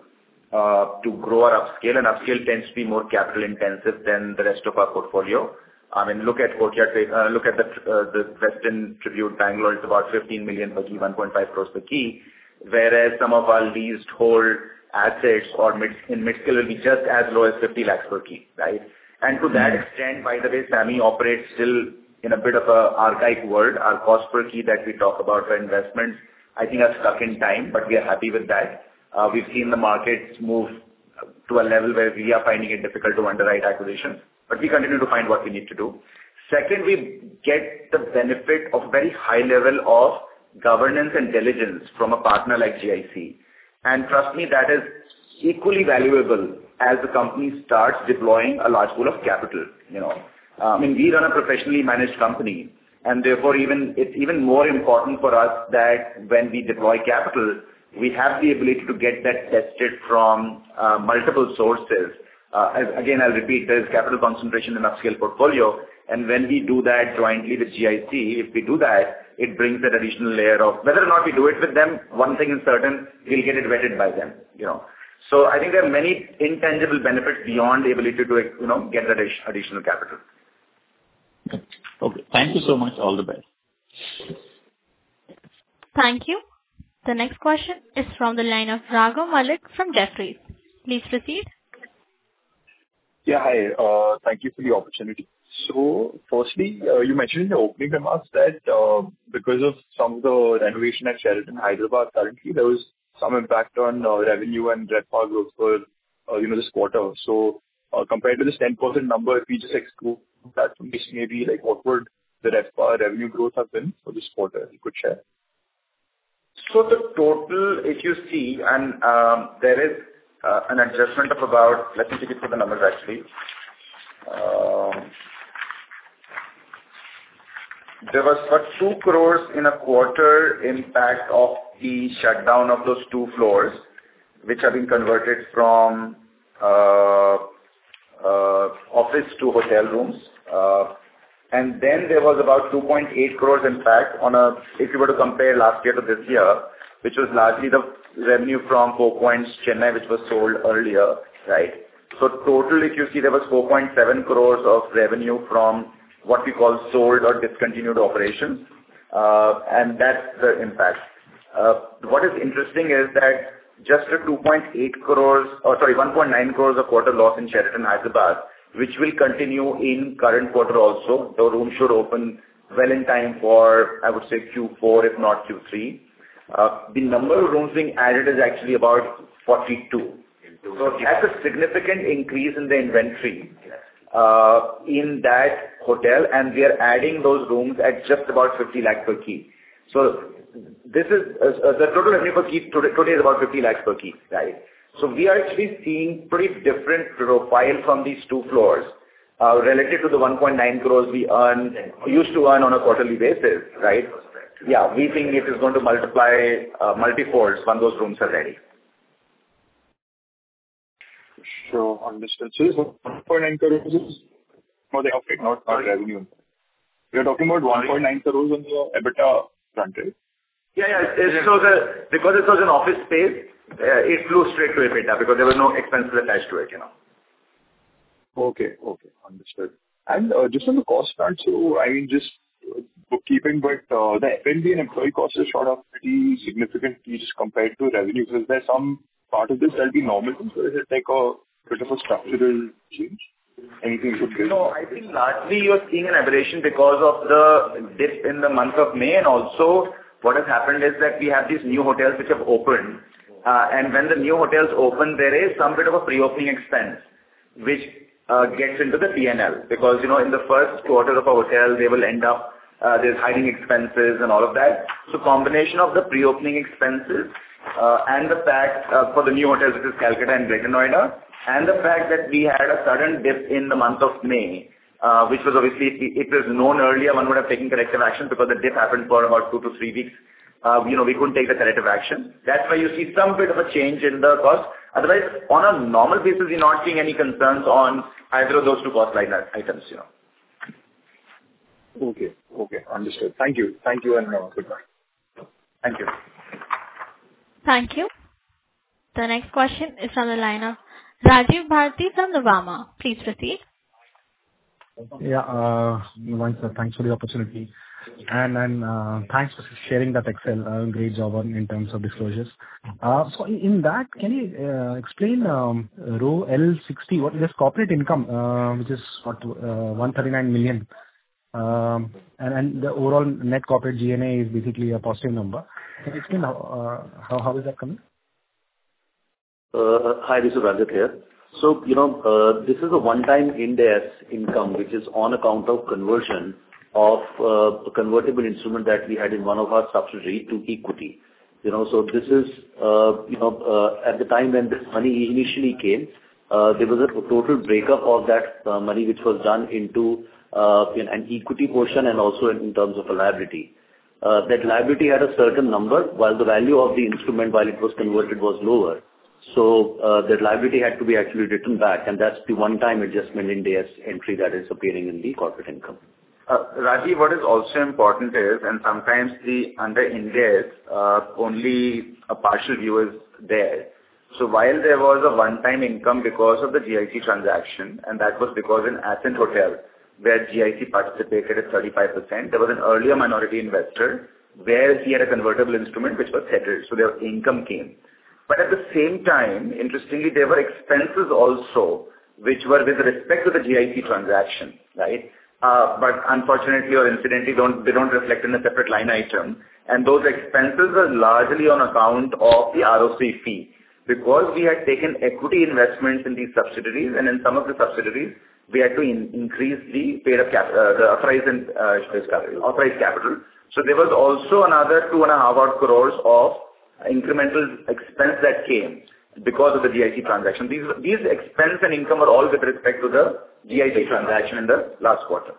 to grow our upscale, and upscale tends to be more capital-intensive than the rest of our portfolio. I mean, look at Courtyard, look at the Westin Tribute Bangalore. It's about 15 million per key, 1.5 crores per key, whereas some of our leased hold assets or in mid-scale will be just as low as 50 lakhs per key, right? And to that extent, by the way, SAMHI operates still in a bit of an archaic world. Our cost per key that we talk about for investments, I think are stuck in time, but we are happy with that. We've seen the markets move to a level where we are finding it difficult to underwrite acquisitions, but we continue to find what we need to do. Second, we get the benefit of very high level of governance and diligence from a partner like GIC. And trust me, that is equally valuable as the company starts deploying a large pool of capital. I mean, we run a professionally managed company, and therefore it's even more important for us that when we deploy capital, we have the ability to get that tested from multiple sources. Again, I'll repeat, there's capital concentration in upscale portfolio, and when we do that jointly with GIC, if we do that, it brings that additional layer of, whether or not we do it with them, one thing is certain, we'll get it vetted by them, So I think there are many intangible benefits beyond the ability to, get that additional capital. Okay. Thank you so much. All the best. Thank you. The next question is from the line of Raghav Malik from Jefferies. Please proceed. Yeah, hi. Thank you for the opportunity. So, firstly, you mentioned in the opening remarks that because of some of the renovation at Sheraton Hyderabad currently, there was some impact on revenue and RevPAR growth for this quarter. So, compared to this 10% number, if we just exclude that from this, maybe like what would the RevPAR revenue growth have been for this quarter? You could share. So the total, if you see, and there is an adjustment of about, let me take it for the numbers actually. There was about 2 crores in a quarter impact of the shutdown of those 2 floors, which have been converted from office to hotel rooms. And then there was about 2.8 crores impact if you were to compare last year to this year, which was largely the revenue from 4 Points Chennai, which was sold earlier, right? So total, if you see, there was 4.7 crores of revenue from what we call sold or discontinued operations, and that's the impact. What is interesting is that just a 1.9 crores a quarter loss in Sheraton Hyderabad, which will continue in current quarter also. The room should open well in time for, I would say, Q4, if not Q3. the number of rooms being added is actually about 42. So that's a significant increase in the inventory in that hotel, and we are adding those rooms at just about 50 lakh per key. So this is the total revenue per key today is about 50 lakhs per key, right? So we are actually seeing pretty different profile from these two floors relative to the 1.9 crores we used to earn on a quarterly basis, right? Yeah, we think it is going to multiply multi-folds when those rooms are ready. Sure, understood. So this 1.9 crores is for the profit, not revenue. You're talking about 1.9 crores on the EBITDA front, right? Yeah. Because it was an office space, it flew straight to EBITDA because there were no expenses attached to it, you know. Okay, understood. And just on the cost front, so I mean, just bookkeeping, but the F&B and employee costs are shot up pretty significantly just compared to revenue. So is there some part of this that'll be normal, or is it like a bit of a structural change? Anything should be? No, I think largely you're seeing an aberration because of the dip in the month of May, and also what has happened is that we have these new hotels which have opened, and when the new hotels open, there is some bit of a pre-opening expense which gets into the P&L, because you know in the first quarter of a hotel they will end up there's hiding expenses and all of that. So combination of the pre-opening expenses and the fact for the new hotels, which is Calcutta and Greater Noida, and the fact that we had a sudden dip in the month of May, which was obviously, if it was known earlier, one would have taken corrective action, because the dip happened for about 2 to 3 weeks. We couldn't take the corrective action. That's why you see some bit of a change in the cost. Otherwise, on a normal basis, we're not seeing any concerns on either of those two cost line items, you know. Okay, understood. Thank you, and goodbye. Thank you. Thank you. The next question is on the line of Rajiv Bharati from Nuvama. Please proceed. Yeah, sir, thanks for the opportunity. And thanks for sharing that Excel. Great job in terms of disclosures. So in that, can you explain row L60, what is corporate income, which is 139 million, and the overall net corporate G&A is basically a positive number. Can you explain how is that coming? Hi, this is Rajat here. So, this is a one-time Ind AS income, which is on account of conversion of a convertible instrument that we had in one of our subsidiaries to equity. So this is, at the time when this money initially came, there was a total breakup of that money, which was done into an equity portion and also in terms of a liability. That liability had a certain number, while the value of the instrument, while it was converted, was lower. So that liability had to be actually written back, and that's the one-time adjustment in Ind AS entry that is appearing in the corporate income. Rajiv, what is also important is, and sometimes under Ind AS, only a partial view is there. So while there was a one-time income because of the GIC transaction, and that was because in Ascent Hotel, where GIC participated at 35%, there was an earlier minority investor where he had a convertible instrument which was settled, so their income came. But at the same time, interestingly, there were expenses also which were with respect to the GIC transaction, right? But unfortunately or incidentally, they don't reflect in a separate line item. And those expenses are largely on account of the ROC fee, because we had taken equity investments in these subsidiaries, and in some of the subsidiaries, we had to increase the paid-up the authorized capital. So there was also another 2.5 crores of incremental expense that came because of the GIC transaction. These expense and income are all with respect to the GIC transaction in the last quarter.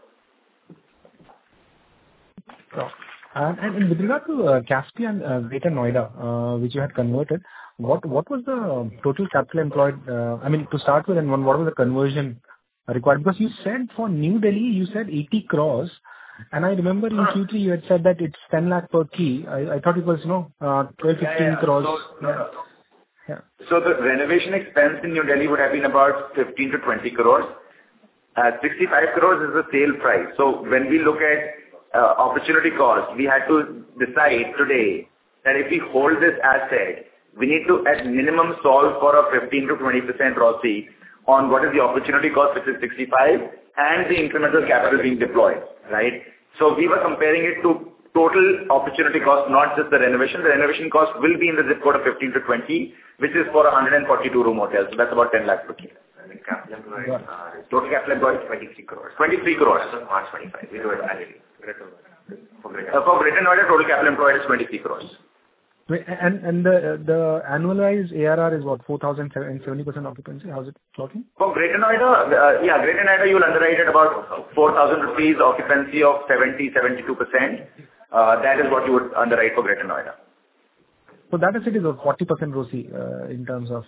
And with regard to Caspia and Greater Noida, which you had converted, what was the total capital employed? To start with, and what was the conversion required? Because you said for New Delhi, you said 80 crores. And I remember in Q3 you had said that it's 10 lakh per key. I thought it was 12-15 crores. Yeah. So the renovation expense in New Delhi would have been about 15 to 20 crores. 65 crores is the sale price. So when we look at opportunity cost, we had to decide today that if we hold this asset, we need to at minimum solve for a 15 to 20% ROC on what is the opportunity cost, which is 65, and the incremental capital being deployed, right? So we were comparing it to total opportunity cost, not just the renovation. The renovation cost will be in the zip code of 15 to 20, which is for a 142-room hotel. So that's about 10 lakhs per key. Total capital employed 23 crores. 23 crores. As of March 25. We do it annually. For Greater Noida, total capital employed is 23 crores. And the annualized ARR is what, 4,070% occupancy? How's it talking? For Greater Noida, Greater Noida, you will underwrite at about 4,000 rupees occupancy of 72%. That is what you would underwrite for Greater Noida. So that is it is a 40% ROCE in terms of...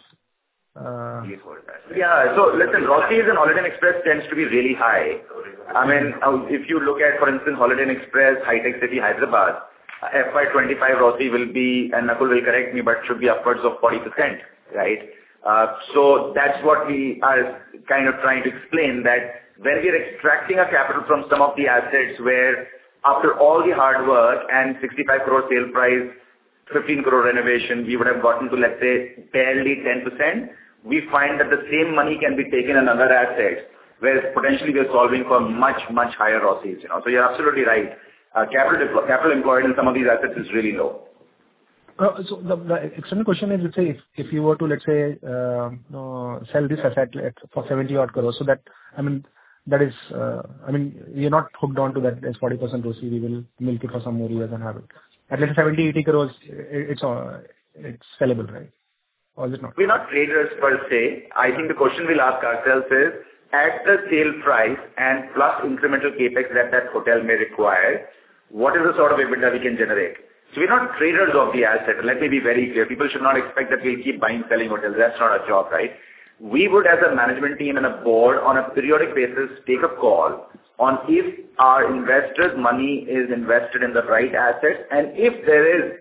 Yeah. So listen, ROCEs in Holiday Inn Express tends to be really high. I mean, if you look at, for instance, Holiday Inn Express, Hitec City, Hyderabad, FY25 ROCE will be, and Nakul will correct me, but should be upwards of 40%, right? So that's what we are kind of trying to explain, that when we are extracting a capital from some of the assets where after all the hard work and 65 crore sale price, 15 crore renovation, we would have gotten to, let's say, barely 10%. We find that the same money can be taken in other assets, where potentially we are solving for much, much higher ROCEs, you know. So you're absolutely right. Capital employed in some of these assets is really low. So the external question is, let's say, if you were to, let's say, sell this asset for 70 odd crores, so that, I mean, that is, I mean, we are not hooked on to that as 40% ROCE. We will milk it for some more years and have it. At least 70, 80 crores, it's sellable, right? Or is it not? We're not traders per se. I think the question we'll ask ourselves is, at the sale price and plus incremental capex that hotel may require, what is the sort of EBITDA we can generate? So we're not traders of the asset. Let me be very clear. People should not expect that we'll keep buying, selling hotels. That's not our job, right? We would, as a management team and a board, on a periodic basis, take a call on if our investors' money is invested in the right assets and if there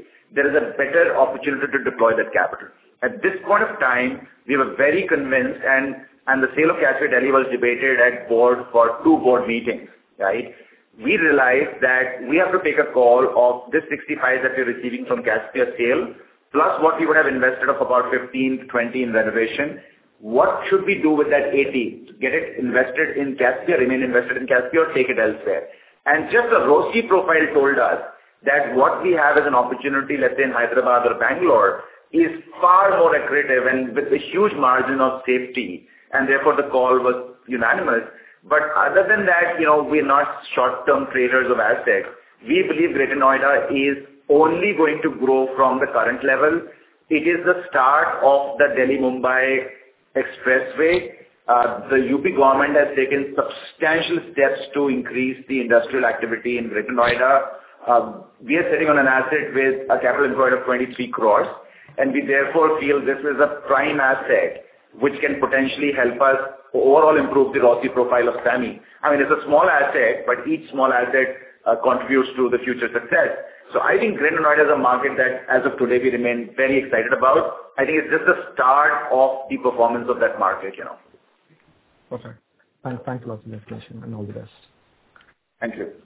is a better opportunity to deploy that capital. At this point of time, we were very convinced, and the sale of Caspia Delhi was debated at board for 2 board meetings, right? We realized that we have to take a call of this 65 that we're receiving from Caspia sale, plus what we would have invested of about 15 to 20 in renovation. What should we do with that 80? Get it invested in Caspia, remain invested in Caspia, or take it elsewhere? And just the ROCE profile told us that what we have as an opportunity, let's say in Hyderabad or Bangalore, is far more accretive and with a huge margin of safety, and therefore the call was unanimous. But other than that, you know, we're not short-term traders of assets. We believe Greater Noida is only going to grow from the current level. It is the start of the Delhi-Mumbai expressway. The UP government has taken substantial steps to increase the industrial activity in Greater Noida. We are sitting on an asset with a capital employed of 23 crores, and we therefore feel this is a prime asset which can potentially help us overall improve the ROCE profile of SAMHI. I mean, it's a small asset, but each small asset contributes to the future success. So I think Greater Noida is a market that, as of today, we remain very excited about. I think it's just the start of the performance of that market, you know. Perfect. Thanks a lot for the explanation, and all the best. Thank you.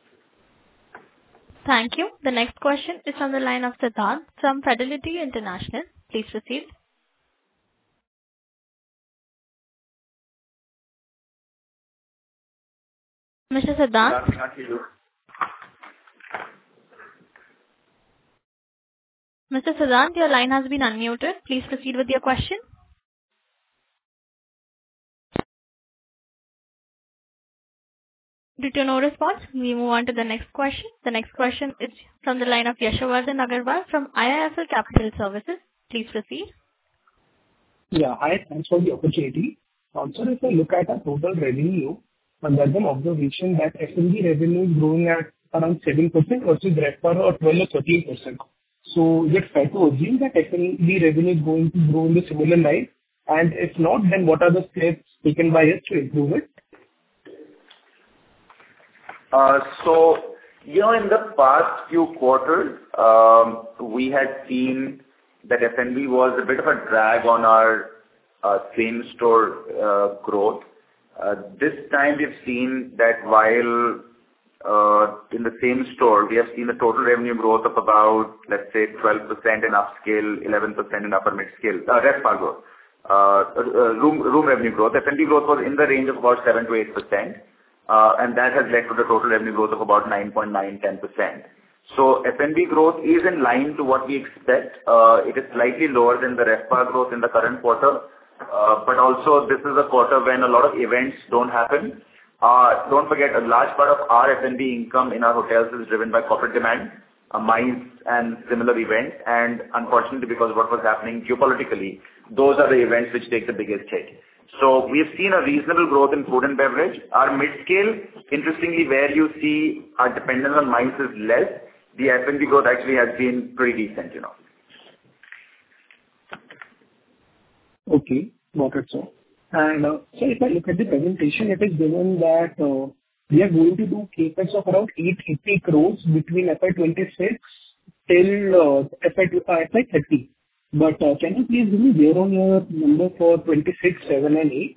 Thank you. The next question is on the line of Siddharth from Fidelity International. Please proceed. Mr. Siddharth? Mr. Siddharth, your line has been unmuted. Please proceed with your question. Due to no response, we move on to the next question. The next question is from the line of Yashovardhan Agarwal from IIFL Capital Services. Please proceed. Yeah, hi. Thanks for the opportunity. Also, if I look at our total revenue, there's an observation that F&B revenue is growing at around 7% versus RevPAR or 12 or 13%. So is it fair to assume that F&B revenue is going to grow in the similar line? And if not, then what are the steps taken by us to improve it? So, you know, in the past few quarters, we had seen that F&B was a bit of a drag on our same-store growth. This time we've seen that while in the same store, we have seen a total revenue growth of about, let's say, 12% in upscale, 11% in upper mid-scale, RevPAR growth, room revenue growth. F&B growth was in the range of about 7 to 8%, and that has led to the total revenue growth of about 9.9-10%. So F&B growth is in line to what we expect. It is slightly lower than the RevPAR growth in the current quarter. But also this is a quarter when a lot of events don't happen. Don't forget, a large part of our F&B income in our hotels is driven by corporate demand, MICE and similar events. And unfortunately, because of what was happening geopolitically, those are the events which take the biggest hit. So we have seen a reasonable growth in food and beverage. Our mid-scale, interestingly, where you see our dependence on MICE is less, the F&B growth actually has been pretty decent, you know. Okay, got it, sir. And so if I look at the presentation, it is given that we are going to do CapEx of around 880 crores between FY26 till FY30. But can you please give me year-on-year number for 26, 7 and 8?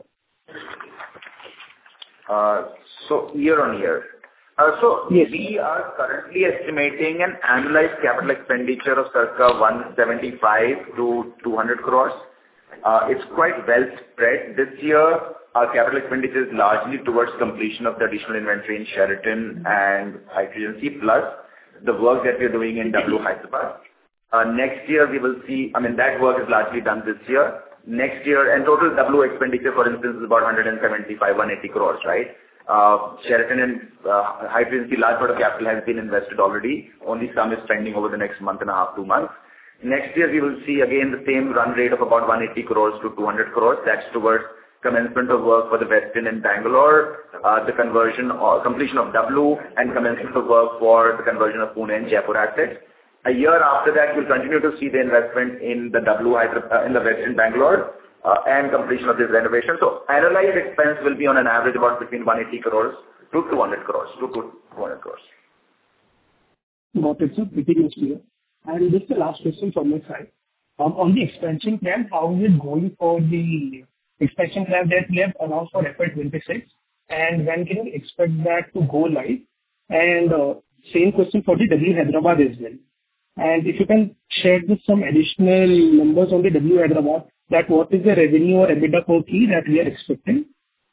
So year-on-year. So yes. We are currently estimating an annualized capital expenditure of circa 175 to 200 crores. It's quite well spread. This year, our capital expenditure is largely towards completion of the additional inventory in Sheraton and Hyatt Regency, plus the work that we're doing in W Hyderabad. Next year, we will see, that work is largely done this year. Next year, and total W expenditure, for instance, is about 175, 180 crores, right? Sheraton and Hyatt Regency, large part of capital has been invested already. Only some is pending over the next month and a half, 2 months. Next year, we will see again the same run rate of about 180 crores to 200 crores. That's towards commencement of work for the Westin in Bangalore, the conversion or completion of W, and commencement of work for the conversion of Pune and Jaipur assets. A year after that, we'll continue to see the investment in the W in the Westin Bangalore and completion of this renovation. So annualized expense will be on an average about between 180 crores to 200 crores. Got it, sir. Pretty much clear. And just the last question from my side. On the expansion plan, how is it going for the expansion plan that we have announced for FY26? And when can we expect that to go live? And same question for the W Hyderabad as well. And if you can share just some additional numbers on the W Hyderabad, that what is the revenue or EBITDA per key that we are expecting?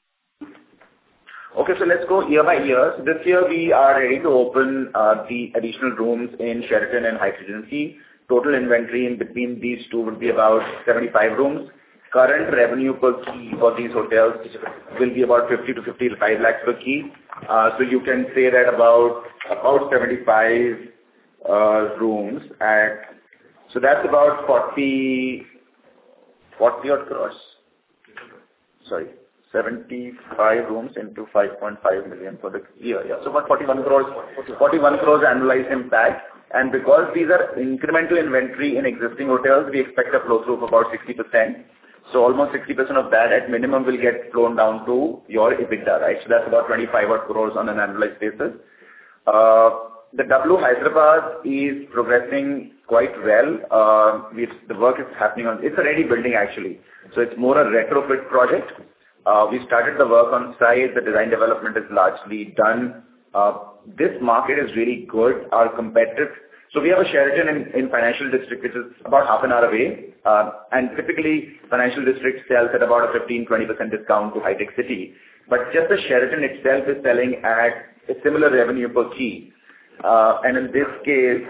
Okay, so let's go year by year. So this year we are ready to open the additional rooms in Sheraton and Hyatt Regency. Total inventory in between these two would be about 75 rooms. Current revenue per key for these hotels will be about 50 to 55 lakhs per key. So you can say that about 75 rooms at, so that's about 40 odd crores. Sorry. 75 rooms into 5.5 million for the year. Yeah. So about 41 crores annualized impact. And because these are incremental inventory in existing hotels, we expect a flow through of about 60%. So almost 60% of that at minimum will get flown down to your EBITDA, right? So that's about 25 odd crores on an annualized basis. The W Hyderabad is progressing quite well. The work is happening on, it's a ready building actually. So it's more a retrofit project. We started the work on site. The design development is largely done. This market is really good. Our competitive. So we have a Sheraton in Financial District, which is about half an hour away. And typically, Financial District sells at about a 15-20% discount to High-Tech City. But just the Sheraton itself is selling at a similar revenue per key. And in this case,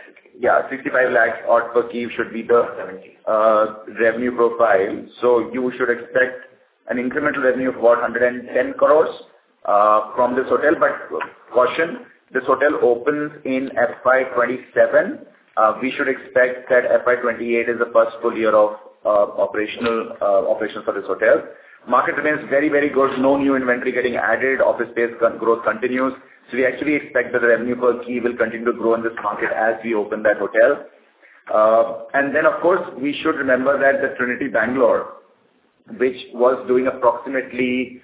65 lakhs odd per key should be the revenue profile. So you should expect an incremental revenue of about 110 crores from this hotel. But caution, this hotel opens in FY27. We should expect that FY28 is the first full year of operations for this hotel. Market remains very, very good. No new inventory getting added. Office space growth continues. So we actually expect that the revenue per key will continue to grow in this market as we open that hotel. And then, of course, we should remember that the Trinity Bangalore, which was doing approximately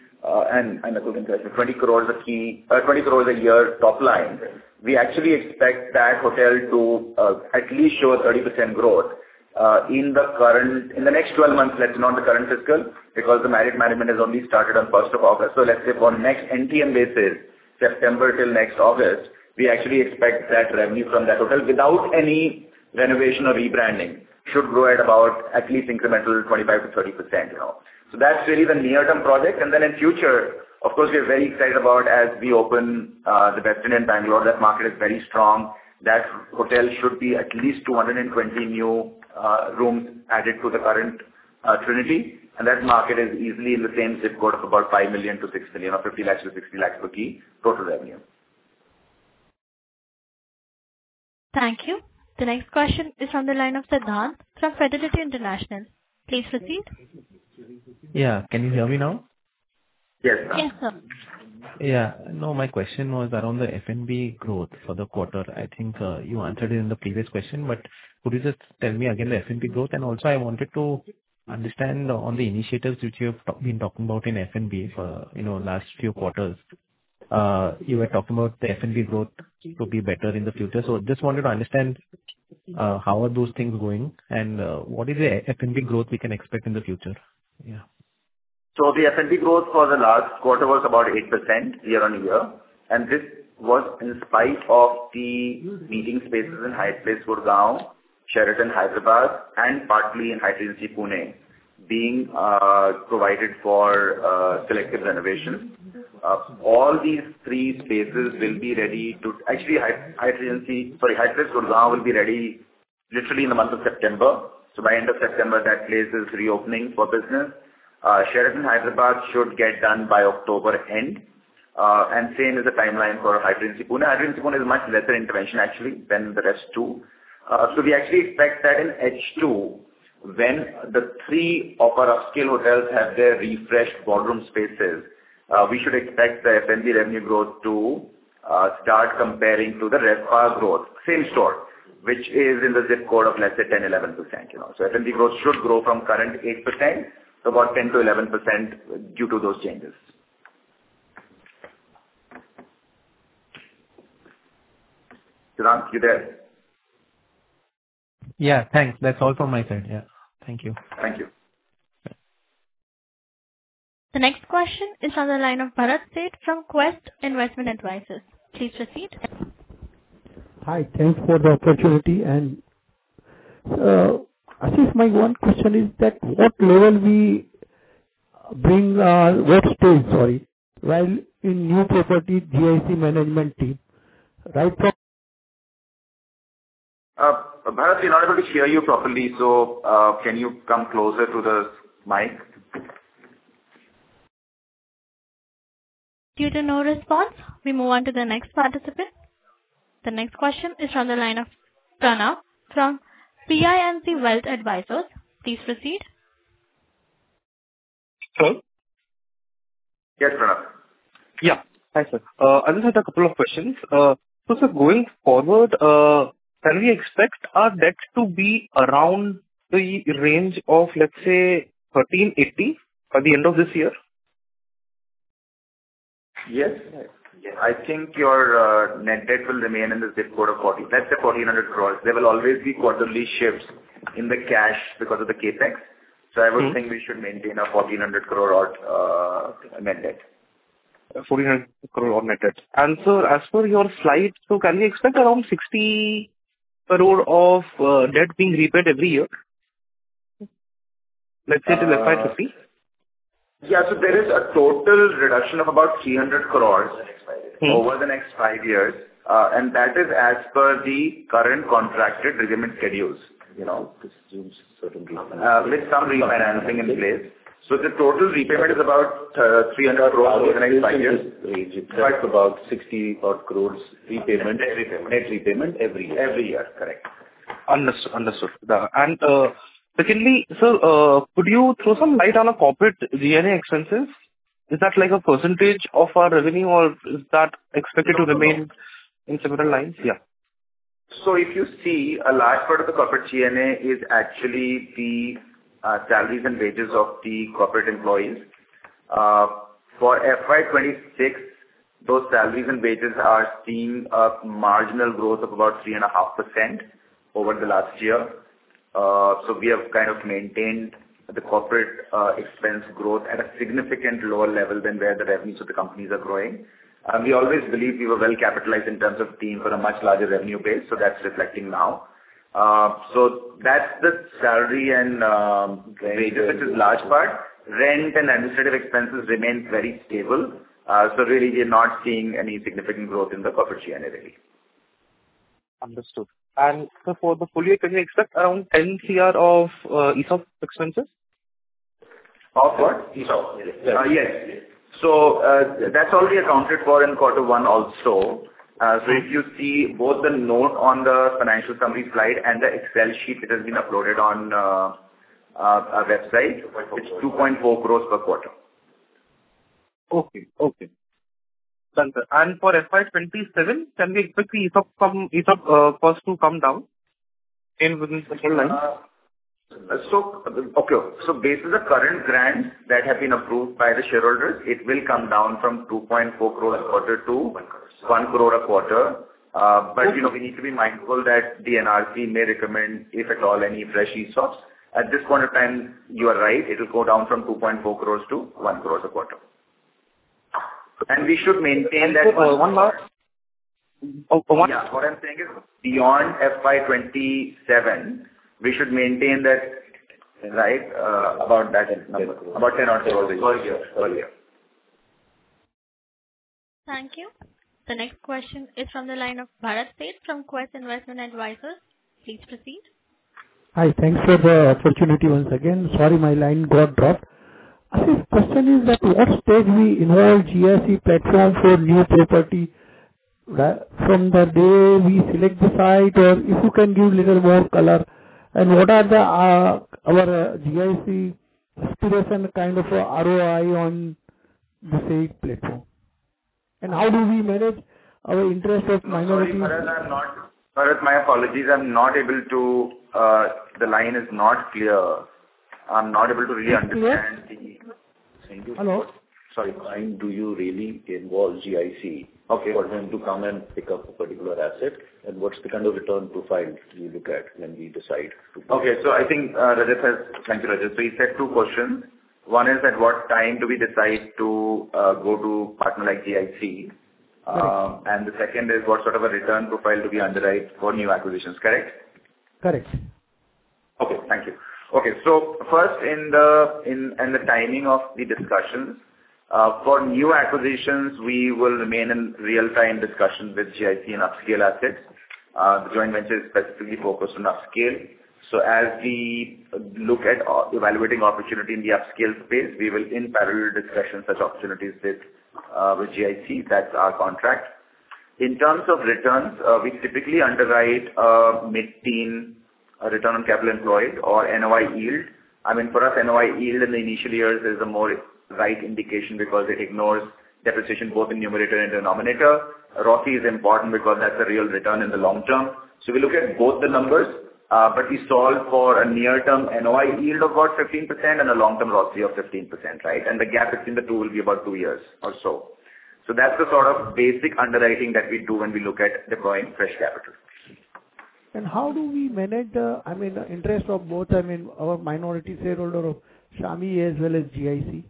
20 crores a key, 20 crores a year top line. We actually expect that hotel to at least show a 30% growth in the next 12 months, let's not the current fiscal, because the Marriott management has only started on 1st of August. So let's say for next NTM basis, September till next August, we actually expect that revenue from that hotel without any renovation or rebranding should grow at about at least incremental 25 to 30%, So that's really the near-term project. And then in future, of course, we're very excited about as we open the Westin in Bangalore. That market is very strong. that hotel should be at least 220 new rooms added to the current Trinity, and that market is easily in the same zip code of about 5 million to 6 million, or 50 lakhs to 60 lakhs per key total revenue. Thank you. The next question is from the line of Siddhant from Fidelity International. Please proceed. Yeah. Can you hear me now? Yes, sir. Yes, sir. Yeah. No, my question was around the F&B growth for the quarter. I think you answered it in the previous question, but could you just tell me again the F&B growth? And also, I wanted to understand on the initiatives which you have been talking about in F&B for last few quarters. You were talking about the F&B growth to be better in the future. So just wanted to understand how are those things going, and what is the F&B growth we can expect in the future? Yeah. So the F&B growth for the last quarter was about 8% year-on-year, and this was in spite of the meeting spaces in Hyatt Place, Gurgaon, Sheraton, Hyderabad, and partly in Hyatt Regency, Pune, being provided for selective renovations. All these three spaces will be ready to... Actually, Hyatt Place, Gurgaon will be ready literally in the month of September. So by end of September, that place is reopening for business. Sheraton, Hyderabad should get done by October end. And same is the timeline for Hyatt Regency, Pune. Hyatt Regency, Pune is much lesser intervention actually than the rest two. So we actually expect that in H2, when the three of our upscale hotels have their refreshed ballroom spaces, we should expect the F&B revenue growth to start comparing to the RevPAR growth, same store, which is in the zip code of, let's say, 10-11%. So F&B growth should grow from current 8% to about 10 to 11% due to those changes. Siddhant, you there? Yeah, thanks. That's all from my side. Yeah. Thank you. Thank you. The next question is on the line of Bharat Sheth from Quest Investment Advisors. Please proceed. Hi, thanks for the opportunity. And Ashish, my one question is that what level we bring, what stage, while in new property GIC management team, right from... Bharat, we're not able to hear you properly, so can you come closer to the mic? Due to no response, we move on to the next participant. The next question is from the line of Pranav from PINC Wealth Advisors. Please proceed. Hello? Yes, Pranav. Yeah. Hi, sir. I just had a couple of questions. So, sir, going forward, can we expect our debt to be around the range of, let's say, 1,380 by the end of this year? Yes. I think your net debt will remain in the zip code of 40. Let's say 1,400 crores. There will always be quarterly shifts in the cash because of the capex. So I would think we should maintain a 1,400 crore odd net debt. 1,400 crore odd net debt. And sir, as per your slide, so can we expect around 60 crore of debt being repaid every year? Let's say till FY50? Yeah, so there is a total reduction of about 300 crores over the next 5 years, and that is as per the current contracted repayment schedules, with some refinancing in place. So the total repayment is about 300 crores over the next 5 years. It's about 60 odd crores repayment, net repayment every year. Every year, correct. Understood. And secondly, sir, could you throw some light on a corporate G&A expenses? Is that like a percentage of our revenue, or is that expected to remain in similar lines? Yeah. So if you see, a large part of the corporate G&A is actually the salaries and wages of the corporate employees. For FY26, those salaries and wages are seeing a marginal growth of about 3.5% over the last year. So we have kind of maintained the corporate expense growth at a significant lower level than where the revenues of the companies are growing. We always believe we were well capitalized in terms of team for a much larger revenue base, so that's reflecting now. So that's the salary and wages, which is large part. Rent and administrative expenses remain very stable. So really, we're not seeing any significant growth in the corporate G&A really. Understood. And so for the full year, can we expect around 10 crore of ESOP expenses? Of what? ESOP. Yes. Yes. So that's already accounted for in quarter one also. So if you see both the note on the financial summary slide and the Excel sheet that has been uploaded on our website, it's 2.4 crores per quarter. Okay. Done, sir. And for FY27, can we expect the ESOP cost to come down within certain lines? So based on the current grants that have been approved by the shareholders, it will come down from 2.4 crores a quarter to 1 crore a quarter. But we need to be mindful that the NRC may recommend, if at all, any fresh ESOPs. At this point of time, you are right, it will go down from 2.4 crores to 1 crore a quarter. And we should maintain that. One last. Yeah, what I'm saying is beyond FY27, we should maintain that, right, about that number, about 10 or 12 per year. Thank you. The next question is from the line of Bharat Sheth from Quest Investment Advisors. Please proceed. Hi, thanks for the opportunity once again. Sorry, my line got dropped. Ashish, question is that what stage we involve GIC platform for new property from the day we select the site, or if you can give little more color, and what are the our GIC aspiration kind of ROI on the same platform, and how do we manage our interest of minorities? Sorry, Bharat, my apologies. I'm not able to. The line is not clear. I'm not able to really understand the. Hello. Sorry, do you really involve GIC for them to come and pick up a particular asset? And what's the kind of return profile you look at when we decide to? Okay, so I think thank you, Rajat. So he said two questions. One is at what time do we decide to go to partner like GIC? And the second is what sort of a return profile do we underwrite for new acquisitions, correct? Correct. Okay, thank you. Okay, so first in the timing of the discussions, for new acquisitions, we will remain in real-time discussions with GIC and upscale assets. The joint venture is specifically focused on upscale. So as we look at evaluating opportunity in the upscale space, we will in parallel discussion such opportunities with GIC. That's our contract. In terms of returns, we typically underwrite mid-teen return on capital employed or NOI yield. I mean, for us, NOI yield in the initial years is a more right indication because it ignores depreciation both in numerator and denominator. ROCE is important because that's a real return in the long term. So we look at both the numbers, but we solve for a near-term NOI yield of about 15% and a long-term ROCE of 15%, right? And the gap between the two will be about 2 years or so. So that's the sort of basic underwriting that we do when we look at deploying fresh capital. And how do we manage the interest of both, our minority shareholder of Shami as well as GIC?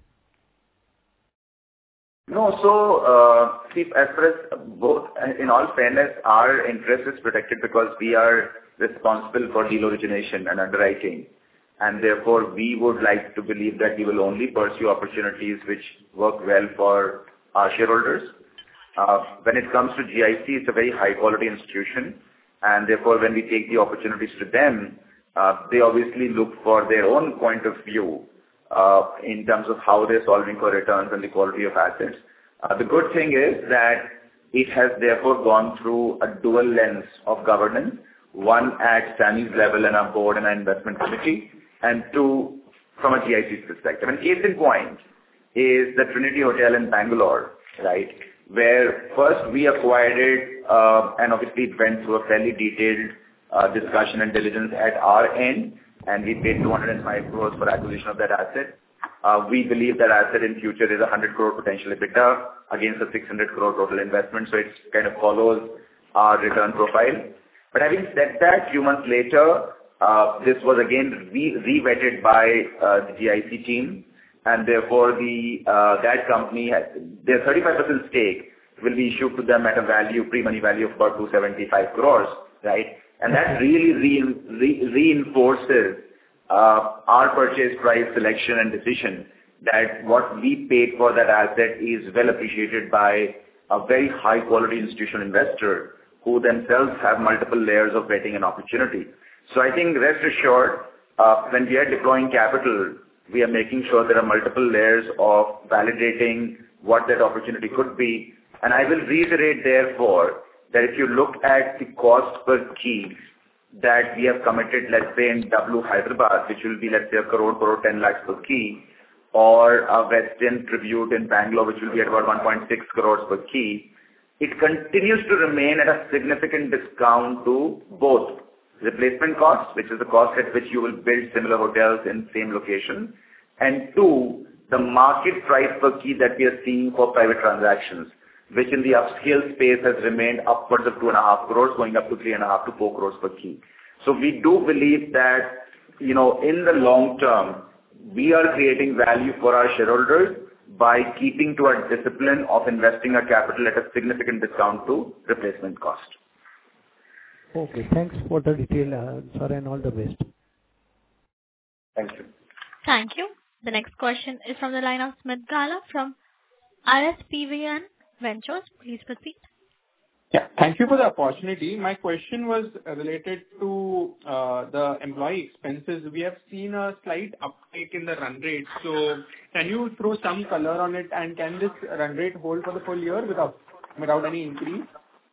No, so see, as far as both, in all fairness, our interest is protected because we are responsible for deal origination and underwriting. And therefore, we would like to believe that we will only pursue opportunities which work well for our shareholders. When it comes to GIC, it's a very high-quality institution. And therefore, when we take the opportunities to them, they obviously look for their own point of view in terms of how they're solving for returns and the quality of assets. The good thing is that it has therefore gone through a dual lens of governance, one at Shami's level and our board and our investment committee, and two from a GIC's perspective. And case in point is the Trinity Hotel in Bangalore, right, where first we acquired it and obviously it went through a fairly detailed discussion and diligence at our end, and we paid 205 crores for acquisition of that asset. We believe that asset in future is 100 crore potential EBITDA against a 600 crore total investment, so it kind of follows our return profile. But having said that, few months later, this was again re-vetted by the GIC team, and therefore that company has their 35% stake will be issued to them at a value, pre-money value of about 275 crores, right? And that really reinforces our purchase price selection and decision that what we paid for that asset is well appreciated by a very high quality institutional investor who themselves have multiple layers of vetting and opportunity. So I think rest assured, when we are deploying capital, we are making sure there are multiple layers of validating what that opportunity could be. And I will reiterate, therefore, that if you look at the cost per key that we have committed, let's say in W Hyderabad, which will be, let's say, a crore 10 lakhs per key, or a Westin Tribute in Bangalore, which will be at about 1.6 crores per key, it continues to remain at a significant discount to both replacement costs, which is the cost at which you will build similar hotels in same location, and two, the market price per key that we are seeing for private transactions, which in the upscale space has remained upwards of 2.5 crores, going up to 3.5 to 4 crores per key. So we do believe that, in the long term, we are creating value for our shareholders by keeping to our discipline of investing our capital at a significant discount to replacement cost. Okay, thanks for the detailed answer and all the best. Thank you. Thank you. The next question is from the line of Smith Gala from RSPVN Ventures. Please proceed. Yeah, thank you for the opportunity. My question was related to the employee expenses. We have seen a slight uptake in the run rate. So can you throw some color on it, and can this run rate hold for the full year without any increase?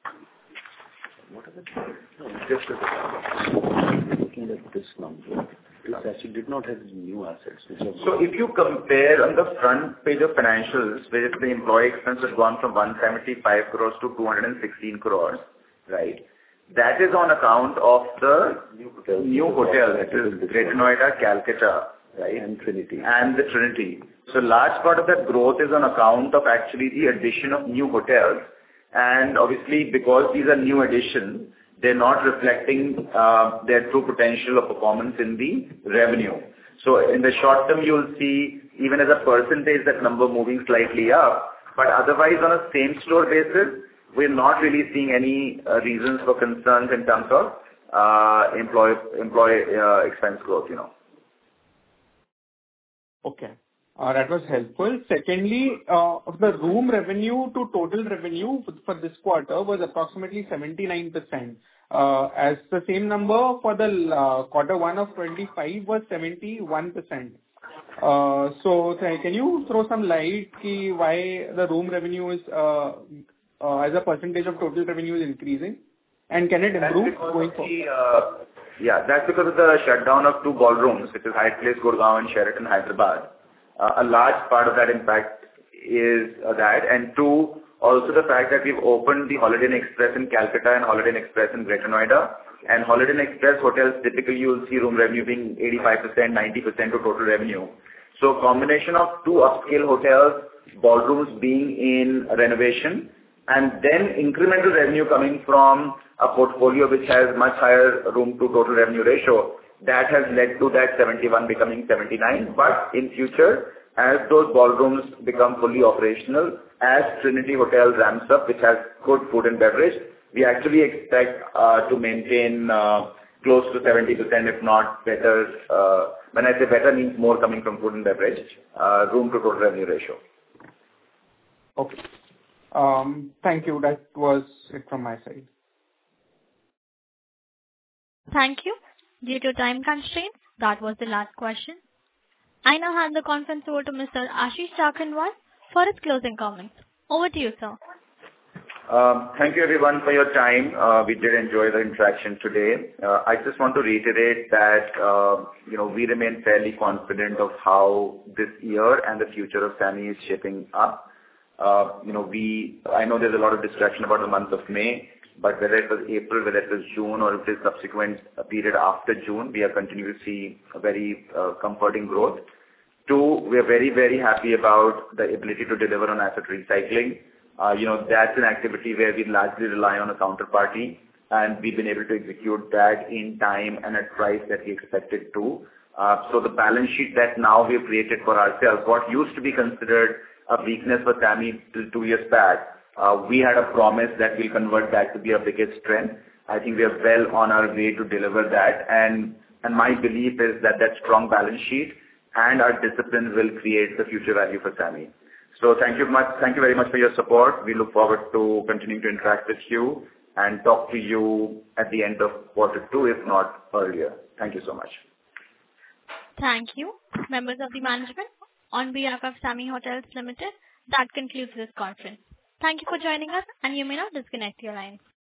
What are just looking at this number. It actually did not have new assets. So if you compare on the front page of financials, where the employee expense has gone from 175 crores to 216 crores, right? That is on account of the new hotel, that is Greater Noida, Calcutta, right? And Trinity. And the Trinity. So large part of that growth is on account of actually the addition of new hotels. And obviously, because these are new additions, they're not reflecting their true potential of performance in the revenue. So in the short term, you'll see, even as a percentage, that number moving slightly up. But otherwise, on a same-store basis, we're not really seeing any reasons for concerns in terms of employee expense growth, Okay. That was helpful. Secondly, the room revenue to total revenue for this quarter was approximately 79%. As the same number for the quarter one of 25 was 71%. So can you throw some light on why the room revenue is as a percentage of total revenue is increasing? And can it improve going forward? That's because of the shutdown of 2 ballrooms, which is Hyatt Place, Gurgaon, and Sheraton, Hyderabad. A large part of that impact is that, and two, also the fact that we've opened the Holiday Inn Express in Calcutta and Holiday Inn Express in Greater Noida. And Holiday Inn Express hotels, typically you'll see room revenue being 85%, 90% of total revenue. So combination of 2 upscale hotels, ballrooms being in renovation, and then incremental revenue coming from a portfolio which has much higher room to total revenue ratio, that has led to that 71 becoming 79. But in future, as those ballrooms become fully operational, as Trinity Hotel ramps up, which has good food and beverage, we actually expect to maintain close to 70%, if not better. When I say better, means more coming from food and beverage, room to total revenue ratio. Okay. Thank you. That was it from my side. Thank you. Due to time constraints, that was the last question. I now hand the conference over to Mr. Ashish Jakhanwala for his closing comments. Over to you, sir. Thank you, everyone, for your time. We did enjoy the interaction today. I just want to reiterate that we remain fairly confident of how this year and the future of SAMHI is shaping up. I know there's a lot of distraction about the month of May, but whether it was April, whether it was June, or if it is subsequent period after June, we are continuing to see a very comforting growth. Two, we are very, very happy about the ability to deliver on asset recycling. That's an activity where we largely rely on a counterparty, and we've been able to execute that in time and at price that we expected to. So the balance sheet that now we've created for ourselves, what used to be considered a weakness for SAMHI till 2 years back, we had a promise that we'll convert that to be our biggest strength. I think we are well on our way to deliver that. And my belief is that that strong balance sheet and our discipline will create the future value for SAMHI. So thank you very much for your support. We look forward to continuing to interact with you. and talk to you at the end of quarter two, if not earlier. Thank you so much. Thank you, members of the management. On behalf of SAMHI Hotels Limited, that concludes this conference. Thank you for joining us, and you may now disconnect your line.